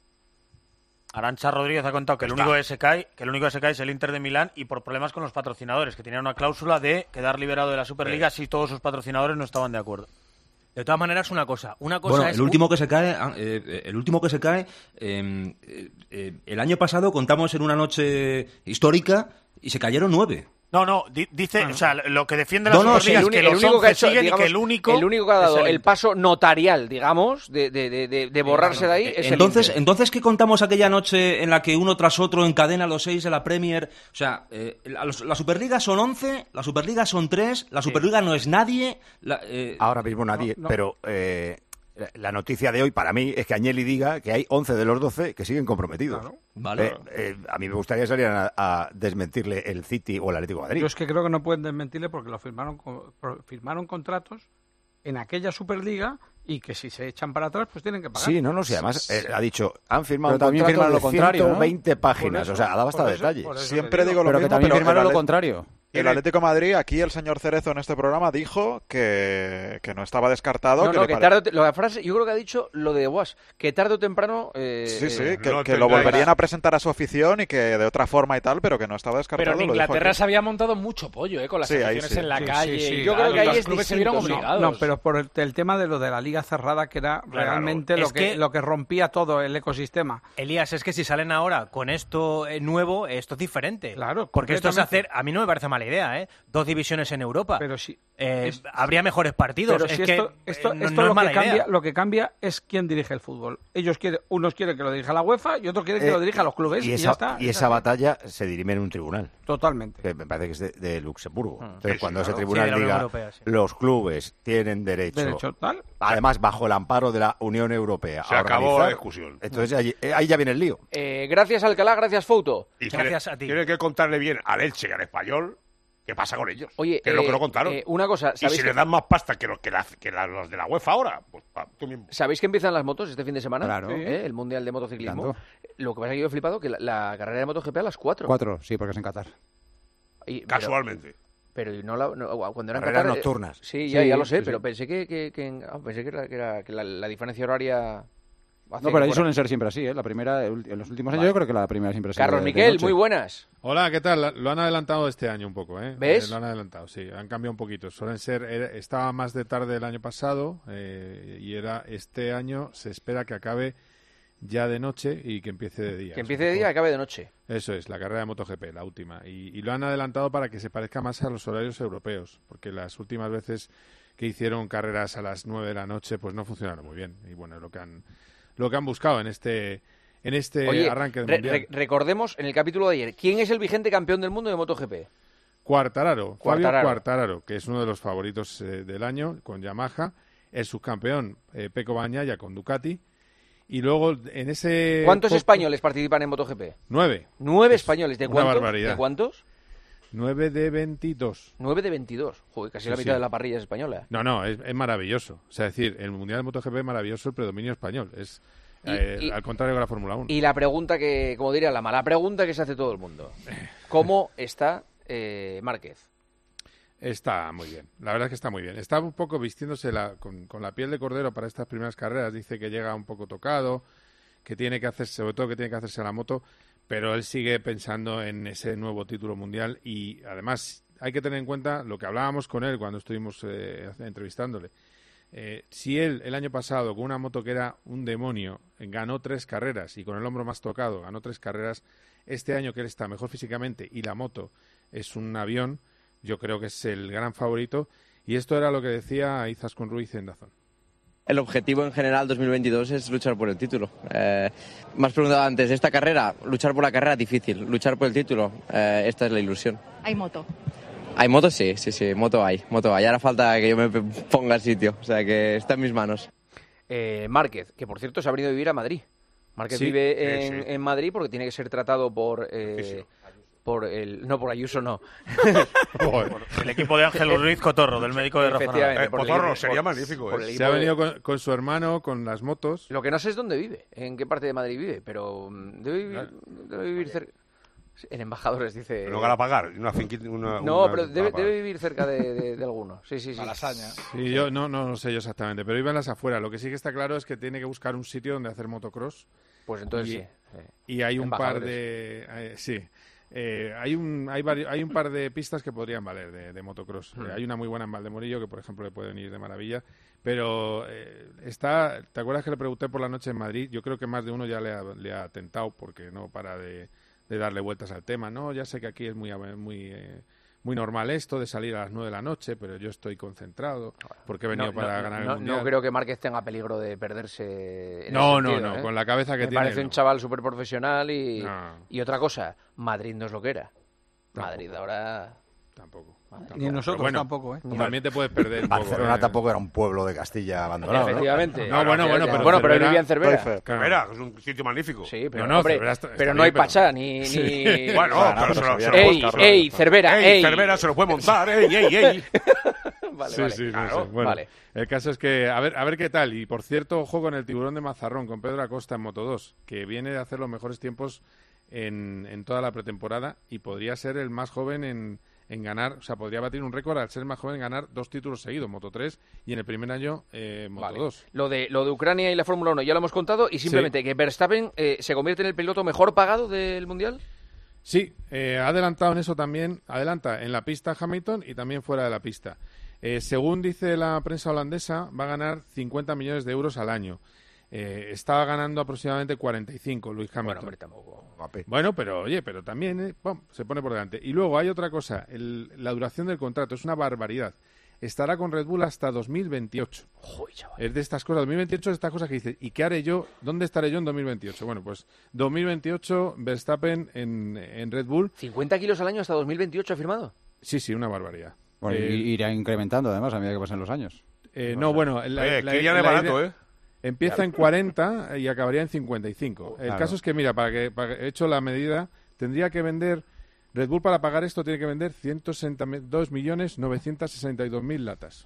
Arantxa Rodríguez ha contado que el, único que se cae, que el único que se cae es el Inter de Milán y por problemas con los patrocinadores, que tenían una cláusula de quedar liberado de la Superliga sí. si todos sus patrocinadores no estaban de acuerdo. De todas maneras, una cosa, una cosa bueno, es... el último que se cae, eh, el último que se cae, eh, eh, el año pasado contamos en una noche histórica y se cayeron nueve. No, no, di, dice, ah, o sea, lo que defiende la no, no, Superliga sí, es que el los único que ha hecho, siguen digamos, y que el único... El único que ha dado el, el paso notarial, digamos, de, de, de, de borrarse de ahí es entonces, el entonces, ¿qué contamos aquella noche en la que uno tras otro encadena los seis de la Premier? O sea, eh, la, la Superliga son once, la Superliga son tres, la Superliga sí. no es nadie... La, eh, Ahora mismo nadie, no, no. pero... Eh... La noticia de hoy para mí es que Agnelli diga que hay once de los doce que siguen comprometidos. Claro. Vale. Eh, eh, a mí me gustaría salir a, a desmentirle el City o el Atlético de Madrid. Yo es que creo que no pueden desmentirle porque lo firmaron, firmaron contratos en aquella Superliga y que si se echan para atrás pues tienen que pagar. Sí, no, no, sí, además eh, ha dicho, han firmado pero un contrato de lo contrario, ciento veinte ¿no? páginas, eso, o sea, daba hasta detalle. Siempre digo lo pero mismo, que también pero firmaron el lo contrario. El Atlético de Madrid, aquí el señor Cerezo en este programa dijo que, que no estaba descartado. No, que no, le que pare... tarde, la frase, yo creo que ha dicho lo de Boas, que tarde o temprano... Eh, sí, sí, eh, que, no que lo volverían a presentar a su afición y que de otra forma y tal, pero que no estaba descartado. Pero en Inglaterra se había montado mucho pollo, ¿eh? Con las sí, elecciones sí. en la sí, calle. Sí, sí. Y yo creo que ahí los es clubes distinto, se vieron no, obligados. No, pero por el, el tema de lo de la liga cerrada, que era claro, realmente lo que, que lo que rompía todo el ecosistema. Elías, es que si salen ahora con esto eh, nuevo, esto es diferente. Claro, porque esto es hacer, a mí no me parece mala idea, ¿eh? Dos divisiones en Europa. Pero si, eh, es, habría mejores partidos. Pero es si que, esto, esto, eh, no, esto no lo, es mala que cambia, idea. lo que cambia es quién dirige el fútbol. Ellos quieren, unos quieren que lo dirija la UEFA y otros quieren que eh, lo dirija los clubes. Y, y, esa, ya está, y esa batalla se dirime en un tribunal. Totalmente. Que me parece que es de, de Luxemburgo. Hmm. Entonces, Sí, cuando sí, ese claro. tribunal Sí, de la diga, Unión Europea, sí. los clubes tienen derecho, Derecho, tal. además bajo el amparo de la Unión Europea, Se a acabó organizar, la discusión. Entonces ahí, ahí ya viene el lío. Eh, gracias Alcalá, gracias Fouto. Y gracias tiene, a ti. Tiene que contarle bien al Elche y al Español qué pasa con ellos. Oye, que es lo eh, que no contaron. eh, una cosa, y ¿sabéis si que... les dan más pasta que los, que la, que la, los de la UEFA ahora, pues pa, tú mismo. ¿Sabéis que empiezan las motos este fin de semana? Claro. ¿Eh? El Mundial de Motociclismo. Tanto. Lo que pasa es que yo he flipado que la, la carrera de MotoGP a las cuatro. Cuatro, sí, porque es en Qatar. Y, pero, Casualmente. pero no, la, no cuando eran Carreras Qatar, nocturnas. Eh, sí, ya, Sí, ya lo sé, sí, pero sí. pensé que, que, que, ah, pensé que, era, que, era, que la, la diferencia horaria... No, pero ahí suelen ser siempre así, ¿eh? La primera, en los últimos años vale. Yo creo que la primera siempre ha sido Carlos de, Miquel, de muy buenas. Hola, ¿qué tal? Lo han adelantado este año un poco, ¿eh? ¿Ves? Eh, lo han adelantado, sí, han cambiado un poquito. Suelen ser, era, estaba más de tarde el año pasado eh, y era este año se espera que acabe ya de noche y que empiece de día. Que empiece de día y acabe de noche. Eso es, la carrera de MotoGP, la última. Y, y lo han adelantado para que se parezca más a los horarios europeos, porque las últimas veces que hicieron carreras a las nueve de la noche pues no funcionaron muy bien. Y bueno, lo que han lo que han buscado en este en este Oye, arranque del re Mundial. Re recordemos en el capítulo de ayer, ¿quién es el vigente campeón del mundo de MotoGP? Quartararo, Quartararo. Fabio Quartararo, que es uno de los favoritos eh, del año con Yamaha, el subcampeón eh, Pecco Bagnaia con Ducati. Y luego en ese... ¿Cuántos españoles participan en MotoGP? Nueve. ¿Nueve españoles? ¿De cuántos? Una barbaridad. ¿De cuántos? Nueve de veintidós. Nueve de veintidós. Joder, casi Sí, la mitad sí. de la parrilla es española. No, no, es, es maravilloso. O sea, es decir, el Mundial de MotoGP es maravilloso, el predominio español. Es Y- eh, y- al contrario que la Fórmula uno. Y la pregunta que, como diría la mala pregunta que se hace todo el mundo. ¿Cómo está eh, Márquez? Está muy bien, la verdad es que está muy bien. Está un poco vistiéndose la, con, con la piel de cordero para estas primeras carreras. Dice que llega un poco tocado, que tiene que hacerse, sobre todo que tiene que hacerse la moto, pero él sigue pensando en ese nuevo título mundial y además hay que tener en cuenta lo que hablábamos con él cuando estuvimos eh, entrevistándole. Eh, si él el año pasado con una moto que era un demonio ganó tres carreras y con el hombro más tocado ganó tres carreras, este año que él está mejor físicamente y la moto es un avión, yo creo que es el gran favorito y esto era lo que decía Izaskun Ruiz en Dazón. El objetivo en general dos mil veintidós es luchar por el título. Eh, me has preguntado antes, ¿esta carrera? Luchar por la carrera difícil, luchar por el título, eh, esta es la ilusión. Hay moto. ¿Hay moto? Sí, sí, sí, moto hay, moto hay. Ahora falta que yo me ponga al sitio, o sea que está en mis manos. Eh, Márquez, que por cierto se ha venido a vivir a Madrid. Márquez Sí, vive sí, en, sí. en Madrid porque tiene que ser tratado por... Eh, por el no por Ayuso no El equipo de Ángel Ruiz Cotorro, del médico de Rafa Nadal. Efectivamente, Eh, por el Cotorro, equipo- sería por- magnífico, por ¿eh? el Se equipo ha de- venido con, con su hermano, con las motos. Lo que no sé es dónde vive, en qué parte de Madrid vive, pero mm, debe vivir, debe vivir cerca. En Embajadores, dice. No gana pagar, una finquita, una, No, una- pero debe, para- debe vivir cerca de, de, de alguno. Sí, sí, sí. Malasaña. Sí, yo no, no lo sé yo exactamente, pero iba en las afueras. Lo que sí que está claro es que tiene que buscar un sitio donde hacer motocross. Pues entonces y, sí, sí. Y hay un par Embajadores. de... eh, sí. Eh, hay un hay, vari- hay un par de pistas que podrían valer de, de motocross. Hmm. Eh, hay una muy buena en Valdemorillo que, por ejemplo, le pueden ir de maravilla. Pero eh, está... ¿Te acuerdas que le pregunté por la noche en Madrid? Yo creo que más de uno ya le ha, le ha tentado porque no para de, de darle vueltas al tema. No, ya sé que aquí es muy... muy eh, muy normal esto de salir a las nueve de la noche, pero yo estoy concentrado porque he venido No, para no, ganar no, el Mundial. No creo que Márquez tenga peligro de perderse en No, ese no, sentido, no, ¿eh? con la cabeza que Me tiene, parece no. un chaval súper profesional y, No. y otra cosa, Madrid no es lo que era. Madrid ahora... Tampoco. Ni nosotros Pero bueno, tampoco, ¿eh? También te puedes perder un poco. Barcelona ¿eh? tampoco era un pueblo de Castilla abandonado, ¿no? Efectivamente. No, bueno, bueno, pero bueno, pero él Cervera- vivía en Cervera. Claro. Cervera, es un sitio magnífico. Sí, pero, No, no, hombre, Cervera está- pero está no hay bien, pero- pachá, ni... Sí. ni... Bueno, Claro, pero pero se lo- sabía se lo ¡Ey, puede montar. ey, Cervera, ey! ey! Cervera se lo puede montar, ey, ey, ey. Vale, Sí, vale. sí, no Claro, sé. Bueno, vale. el caso es que, a ver, a ver qué tal. Y por cierto, ojo con el tiburón de Mazarrón, con Pedro Acosta en Moto dos, que viene de hacer los mejores tiempos en, en toda la pretemporada y podría ser el más joven en, en ganar, o sea, podría batir un récord al ser el más joven en ganar dos títulos seguidos, Moto tres y en el primer año eh, Moto Vale. dos. Lo de, lo de Ucrania y la Fórmula uno ya lo hemos contado y simplemente que Verstappen eh, se convierte en el piloto mejor pagado del Mundial. Sí, eh, ha adelantado en eso también, adelanta en la pista Hamilton y también fuera de la pista. Eh, según dice la prensa holandesa, va a ganar cincuenta millones de euros al año. Eh, estaba ganando aproximadamente cuarenta y cinco Lewis Hamilton. Bueno, hombre, tampoco. Bueno, pero oye, pero también eh, pum, se pone por delante. Y luego hay otra cosa, el- la duración del contrato es una barbaridad. Estará con Red Bull hasta dos mil veintiocho. Joder, chaval. Es de estas cosas, dos mil veintiocho es de estas cosas que dices, ¿y qué haré yo? ¿Dónde estaré yo en dos mil veintiocho? Bueno, pues dos mil veintiocho Verstappen en, en Red Bull. ¿cincuenta kilos al año hasta dos mil veintiocho ha firmado? Sí, sí, una barbaridad. Bueno, Eh, y irá incrementando además a medida que pasen los años. Eh, no, bueno, la, Oye, la- Kylian la es barato, idea- ¿eh? Empieza en cuarenta y acabaría en cincuenta y cinco. El Claro. caso es que, mira, para que, para que he hecho la medida, tendría que vender, Red Bull para pagar esto tiene que vender ciento sesenta y dos millones novecientos sesenta y dos mil latas.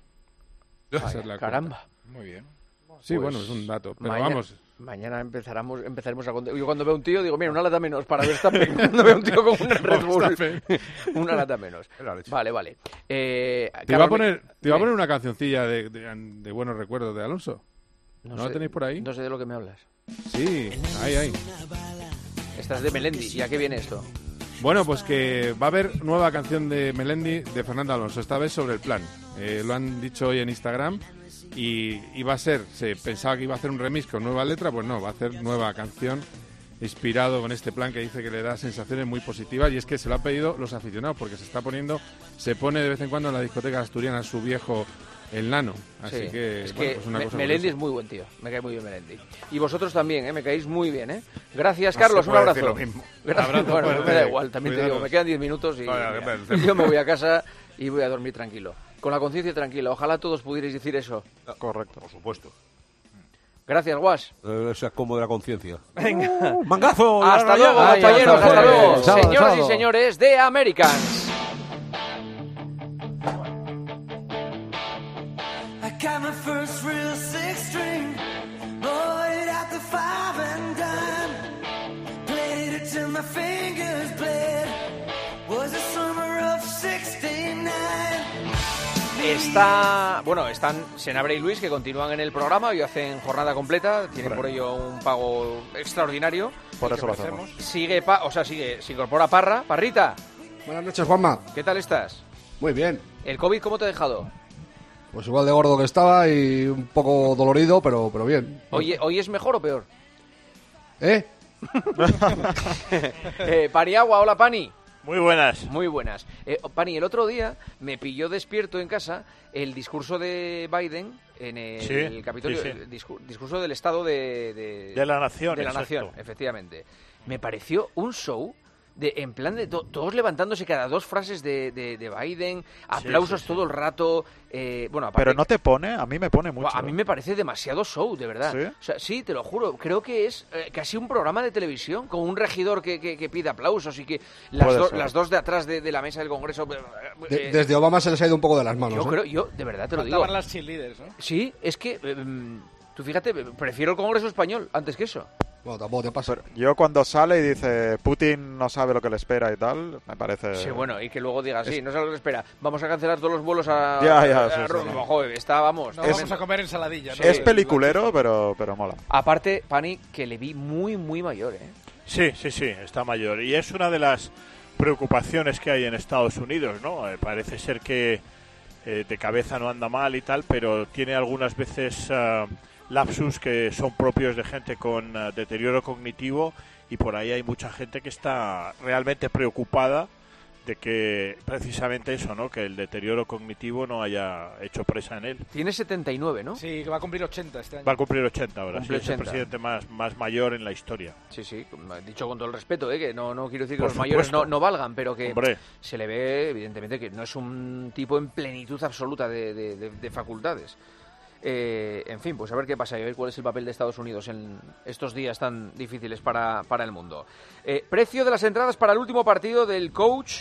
Esa Vaya, es la caramba. cuenta. Muy bien. Sí, Pues bueno, es un dato. Pero mañana, vamos, Mañana empezaremos, empezaremos a contar. Yo cuando veo un tío digo, mira, una lata menos para Verstappen. Cuando veo un tío con una Red Bull, una lata menos. Vale, vale. Eh, te iba a Carlos, poner, te iba a dime. poner una cancioncilla de, de- de buenos recuerdos de Alonso. ¿No, la sé- tenéis por ahí? No sé de lo que me hablas. Sí, ahí, ahí. Esta es de Melendi. ¿Y a qué viene esto? Bueno, pues que va a haber nueva canción de Melendi de Fernando Alonso, esta vez sobre el plan. Eh, lo han dicho hoy en Instagram y iba a ser, se pensaba que iba a hacer un remix con nueva letra, pues no, va a hacer nueva canción inspirado con este plan que dice que le da sensaciones muy positivas, y es que se lo han pedido los aficionados porque se está poniendo, se pone de vez en cuando en la discoteca asturiana su viejo El Nano, así Sí, que, es bueno, que pues una Me- cosa Melendi curiosa. es muy buen tío, me cae muy bien Melendi. Y vosotros también, ¿eh? Me caéis muy bien, ¿eh? Gracias, No Carlos, se un puede abrazo. decir lo mismo. Gracias. Abrazo Bueno, fuerte. me da igual, también te digo, Cuidados. me quedan diez minutos y Vaya, mira, qué pena. yo me voy a casa y voy a dormir tranquilo. Con la conciencia tranquila, ojalá todos pudierais decir eso. Correcto. Por supuesto. Gracias, Guas. Ese acomo de la conciencia. Venga. ¡Mangazo! Hasta Ya, luego, ya, compañeros, ya, hasta ya, luego. ya, sábado, Señoras y sábado. señores de Americans. I got my first real six string, bought it at the five and dime, played it till my fingers bled, was the summer of sixty-nine. Está, bueno, están Senabre y Luis, que continúan en el programa y hacen jornada completa, tienen por ello un pago extraordinario. Por Y eso que lo hacemos. Sigue, Pa- o sea, sigue, se incorpora Parra. Parrita, Buenas noches, Juanma. ¿qué tal estás? Muy bien. ¿El COVID cómo te ha dejado? Pues igual de gordo que estaba y un poco dolorido, pero, pero bien. ¿Hoy, ¿Hoy es mejor o peor? ¿Eh? eh, Paniagua, hola Pani. Muy buenas. Muy buenas. Eh, Pani, el otro día me pilló despierto en casa el discurso de Biden en el, Sí, el Capitolio, sí, sí. el discur- discurso del Estado de, de, De la Nación, de la exacto. Nación, efectivamente. Me pareció un show de, en plan de to- todos levantándose cada dos frases de, de, de Biden, aplausos sí, sí. todo el rato. Eh, bueno, aparte, Pero no te pone, a mí me pone mucho. a mí me parece demasiado show, de verdad. ¿Sí? O sea, sí, te lo juro. Creo que es eh, casi un programa de televisión con un regidor que, que, que pide aplausos y que las, Puede do- ser. las dos de atrás de, de la mesa del Congreso. eh, De- eh, desde Obama se les ha ido un poco de las manos. yo ¿eh? creo, yo de verdad te lo digo. Faltaban las cheerleaders, ¿no? Sí, es que eh, mm, tú fíjate, prefiero el Congreso español antes que eso. Bueno, tampoco te pasa. Yo cuando sale y dice Putin no sabe lo que le espera y tal, me parece... Sí, bueno, y que luego diga, sí, es- no sé lo que espera. Vamos a cancelar todos los vuelos a. Ya, ya, a- sí, a sí, Roma. sí. Joder, está, vamos. No, tremendo. vamos a comer ensaladilla, ¿no? Es peliculero, pero, pero mola. Aparte, Pani, que le vi muy, muy mayor, ¿eh? Sí, sí, sí, está mayor. Y es una de las preocupaciones que hay en Estados Unidos, ¿no? Eh, parece ser que eh, de cabeza no anda mal y tal, pero tiene algunas veces ah, lapsus que son propios de gente con ah, deterioro cognitivo, y por ahí hay mucha gente que está realmente preocupada de que precisamente eso, ¿no? Que el deterioro cognitivo no haya hecho presa en él. Tiene setenta y nueve, ¿no? Sí, que va a cumplir ochenta este año. Va a cumplir ochenta ahora, Cumple sí, es el ochenta. presidente más, más mayor en la historia. Sí, sí, dicho con todo el respeto, ¿eh? Que no, no quiero decir que Por los mayores no, supuesto. no valgan, pero que Hombre. se le ve, evidentemente, que no es un tipo en plenitud absoluta de, de- de- de facultades. Eh, en fin, pues a ver qué pasa y a ver cuál es el papel de Estados Unidos en estos días tan difíciles para, para el mundo. Eh, precio de las entradas para el último partido del Coach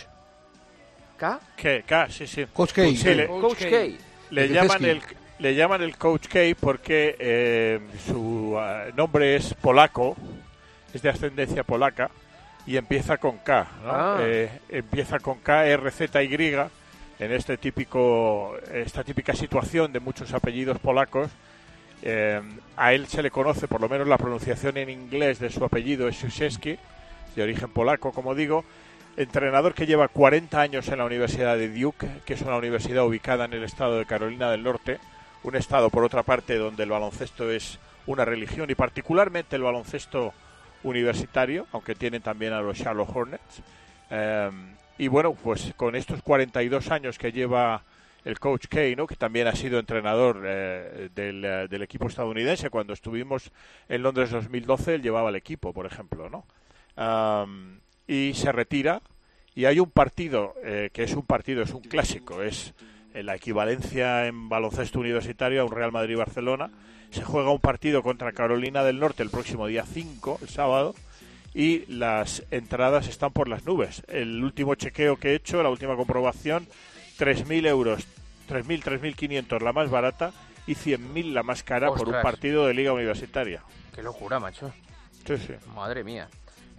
K. ¿Qué? K, sí, sí. Coach K. Sí, le, Coach K. le llaman el le llaman el Coach K porque eh, su ah, nombre es polaco, es de ascendencia polaca y empieza con K, ¿no? Ah. Eh, empieza con K, R, Z, Y, en este típico, esta típica situación de muchos apellidos polacos. Eh, a él se le conoce, por lo menos la pronunciación en inglés de su apellido es Krzyzewski, de origen polaco, como digo. Entrenador que lleva cuarenta años en la Universidad de Duke, que es una universidad ubicada en el estado de Carolina del Norte, un estado, por otra parte, donde el baloncesto es una religión, y particularmente el baloncesto universitario, aunque tienen también a los Charlotte Hornets. Eh, y bueno, pues con estos cuarenta y dos años que lleva el Coach K, ¿no? Que también ha sido entrenador eh, del, eh, del equipo estadounidense. Cuando estuvimos en Londres dos mil doce, él llevaba el equipo, por ejemplo, ¿no? Um, y se retira, y hay un partido eh, que es un partido, es un clásico, es eh, la equivalencia en baloncesto universitario a un Real Madrid-Barcelona. Se juega un partido contra Carolina del Norte el próximo día cinco, el sábado, y las entradas están por las nubes. El último chequeo que he hecho, la última comprobación, tres mil euros, tres mil, tres mil quinientos la más barata y cien mil la más cara por un Ostras. partido de liga universitaria. Qué locura, macho. Sí, sí. Madre mía.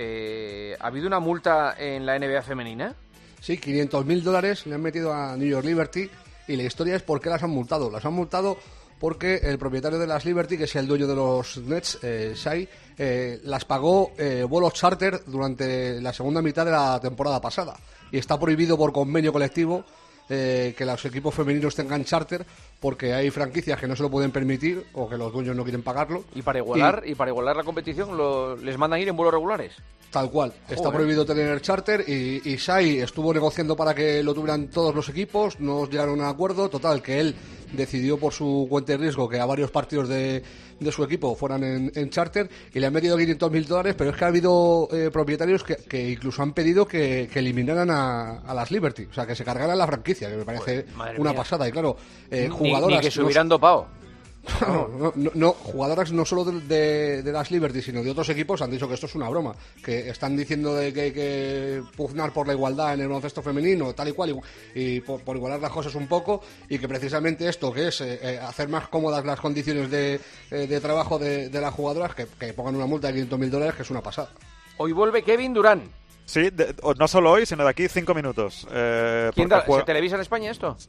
Eh, ¿Ha habido una multa en la N B A femenina? Sí, quinientos mil dólares le han metido a New York Liberty, y la historia es por qué las han multado. Las han multado porque el propietario de las Liberty, que es el dueño de los Nets, eh, Shai, eh, las pagó eh, vuelos charter durante la segunda mitad de la temporada pasada. Y está prohibido por convenio colectivo eh, que los equipos femeninos tengan charter, porque hay franquicias que no se lo pueden permitir o que los dueños no quieren pagarlo. Y para igualar y, y para igualar la competición lo, les mandan ir en vuelos regulares. Tal cual, está Joder. prohibido tener charter y, y Shai estuvo negociando para que lo tuvieran todos los equipos, no llegaron a un acuerdo, total, que él decidió por su cuenta de riesgo que a varios partidos de, de su equipo fueran en, en charter y le han metido quinientos mil dólares, pero es que ha habido eh, propietarios que, que incluso han pedido que, que eliminaran a, a las Liberty, o sea, que se cargaran la franquicia, que me parece Madre una mía. pasada. Y claro, eh, Ni- jugadoras... Ni que se hubieran dopado. No, no, no, no, jugadoras no solo de, de, de las Liberty, sino de otros equipos han dicho que esto es una broma, que están diciendo de que hay que pugnar por la igualdad en el baloncesto femenino, tal y cual, y, y por, por igualar las cosas un poco, y que precisamente esto, que es eh, eh, hacer más cómodas las condiciones de, eh, de trabajo de, de las jugadoras, que, que pongan una multa de quinientos mil dólares, que es una pasada. Hoy vuelve Kevin Durant. Sí, de- o- no solo hoy, sino de aquí cinco minutos. Eh, ¿Quién porque da- juega- ¿Se televisa en España esto?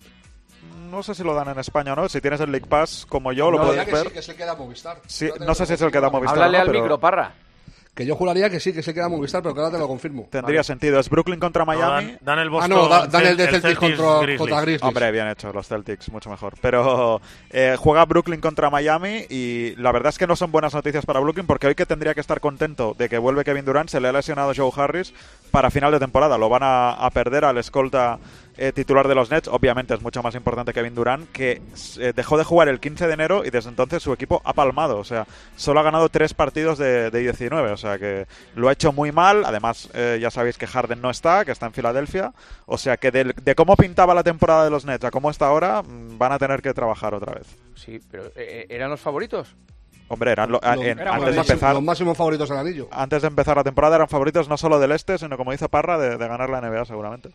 No sé si lo dan en España o no. Si tienes el League Pass como yo, lo No, puedes ya que ver. sí, que se queda Movistar. Sí, no sé si es el que da Movistar. Háblale o no, al pero micro, Parra. Que yo juraría que sí, que se queda Movistar, pero que ahora te lo confirmo. Tendría sentido. Es Brooklyn contra Miami. dan, dan el Ah, Boston, no, da- dan el de el Celtics contra, Grizzlies. contra Grizzlies. Hombre, bien hecho, los Celtics, mucho mejor. Pero eh, juega Brooklyn contra Miami y la verdad es que no son buenas noticias para Brooklyn porque hoy que tendría que estar contento de que vuelve Kevin Durant, se le ha lesionado Joe Harris para final de temporada. Lo van a, a perder al escolta eh, titular de los Nets. Obviamente es mucho más importante Kevin Durant, que eh, dejó de jugar el quince de enero y desde entonces su equipo ha palmado. O sea, solo ha ganado tres partidos de, de diecinueve. O sea que lo ha hecho muy mal. Además, eh, ya sabéis que Harden no está, que está en Filadelfia. O sea que del- de cómo pintaba la temporada de los Nets a cómo está ahora, mm, van a tener que trabajar otra vez. Sí, pero eh, ¿eran los favoritos? Hombre, eran lo- Los- en- los antes de máximos- empezar los máximos favoritos al anillo. antes de empezar la temporada eran favoritos no solo del este, sino como dice Parra, de, de ganar la N B A seguramente.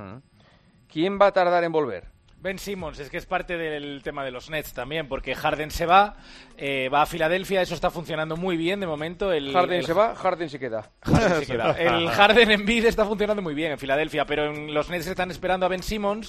¿Quién va a tardar en volver? Ben Simmons, es que es parte del tema de los Nets también, porque Harden se va, eh, va a Filadelfia, eso está funcionando muy bien de momento. El, Harden el- se va, Harden se queda. Harden se queda. El Harden Embiid está funcionando muy bien en Filadelfia, pero en los Nets están esperando a Ben Simmons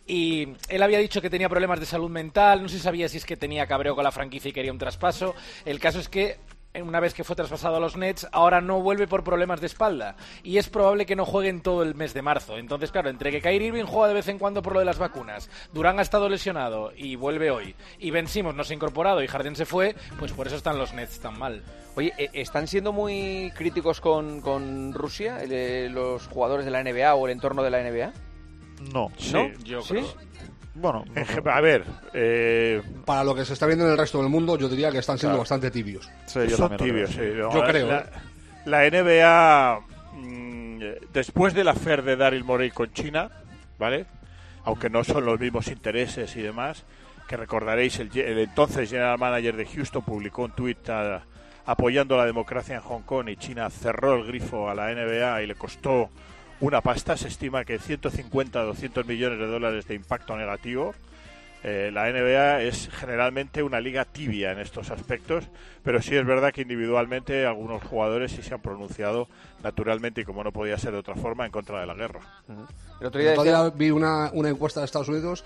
y él había dicho que tenía problemas de salud mental, no se sabía si es que tenía cabreo con la franquicia y quería un traspaso. El caso es que una vez que fue traspasado a los Nets, ahora no vuelve por problemas de espalda y es probable que no jueguen todo el mes de marzo. Entonces, claro, entre que Kyrie Irving juega de vez en cuando por lo de las vacunas, Durant ha estado lesionado y vuelve hoy, y Ben Simmons no se ha incorporado y Harden se fue, pues por eso están los Nets tan mal. Oye, eh, ¿están siendo muy críticos con, con Rusia, el, eh, los jugadores de la N B A o el entorno de la N B A? No. Sí, ¿No? yo ¿Sí? creo. Bueno, En gen- a ver, eh, Para lo que se está viendo en el resto del mundo, yo diría que están siendo Claro. bastante tibios. sí, yo son también lo tibios. creo. sí, no, Yo creo, La, ¿eh? la N B A, mm, después del affair de Daryl Morey con China, ¿vale? Aunque no son los mismos intereses y demás, que recordaréis, el, el entonces general manager de Houston publicó un tuit a- apoyando la democracia en Hong Kong y China cerró el grifo a la N B A y le costó una pasta. Se estima que ciento cincuenta a doscientos millones de dólares de impacto negativo. Eh, la N B A es generalmente una liga tibia en estos aspectos, pero sí es verdad que individualmente algunos jugadores sí se han pronunciado naturalmente y como no podía ser de otra forma en contra de la guerra. El otro El día otro decía- día vi una, una encuesta de Estados Unidos,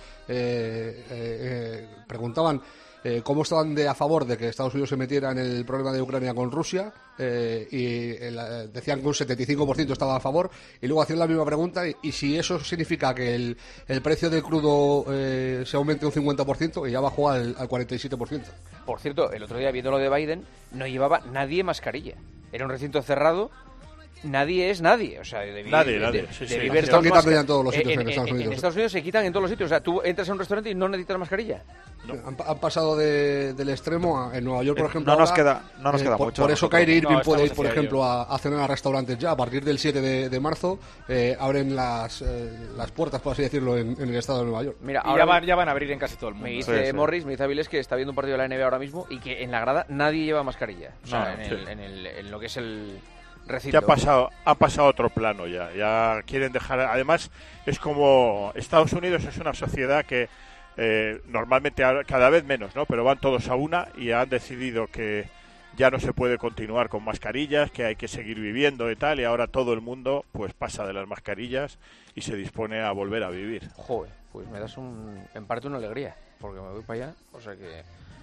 eh, eh, eh, preguntaban eh, cómo estaban de a favor de que Estados Unidos se metiera en el problema de Ucrania con Rusia, eh, y el, eh, decían que un setenta y cinco por ciento estaba a favor, y luego hacían la misma pregunta, y, y si eso significa que el, el precio del crudo eh, se aumente un cincuenta por ciento, y ya bajó al, al cuarenta y siete por ciento. Por cierto, el otro día viendo lo de Biden, no llevaba nadie mascarilla. Era un recinto cerrado, nadie es nadie. O sea, debí, Nadie, de- nadie, de- sí, debí sí. ver Se están dos quitando masca- ya en todos los sitios en Estados Unidos. En Estados Unidos se quitan en todos los sitios. O sea, tú entras a un restaurante y no necesitas mascarilla. Han, han pasado de- del extremo a en Nueva York, por Eh, ejemplo. no nos ahora, queda- no nos queda por, mucho Por eso nosotros. Kyrie Irving No, puede ir, estamos por hacia ejemplo, a, a cenar a restaurantes ya. A partir del siete de, de marzo eh, abren las, eh, las puertas, por así decirlo, en, en el estado de Nueva York. Mira, Y ahora ya van, ya van a abrir en casi todo el mundo. me dice Sí, sí. Morris, me dice Avilés que está viendo un partido de la N B A ahora mismo y que en la grada nadie lleva mascarilla. O sea, No, en, sí. el, en, el- en lo que es el recinto. Ya ha pasado, ha pasado a otro plano ya. Ya quieren dejar. Además, es como Estados Unidos es una sociedad que eh, normalmente ahora- cada vez menos, ¿no? Pero van todos a una y han decidido que ya no se puede continuar con mascarillas, que hay que seguir viviendo y tal. Y ahora todo el mundo, pues, pasa de las mascarillas y se dispone a volver a vivir. Joder, pues me das un, en parte una alegría, porque me voy para allá, o sea que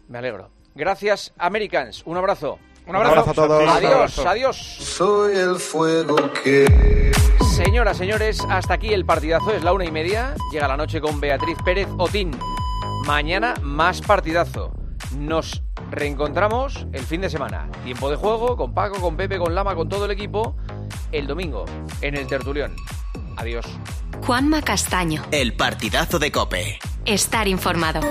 Me alegro. Gracias, Americans. Un abrazo. Un abrazo, un abrazo a todos. Adiós, adiós. Soy el fuego que... Señoras, señores, hasta aquí el partidazo. Es la una y media. Llega la noche con Beatriz Pérez Otín. Mañana más partidazo. Nos reencontramos el fin de semana. Tiempo de juego con Paco, con Pepe, con Lama, con todo el equipo. El domingo en el Tertulión. Adiós. Juanma Castaño. El partidazo de COPE. Estar informado.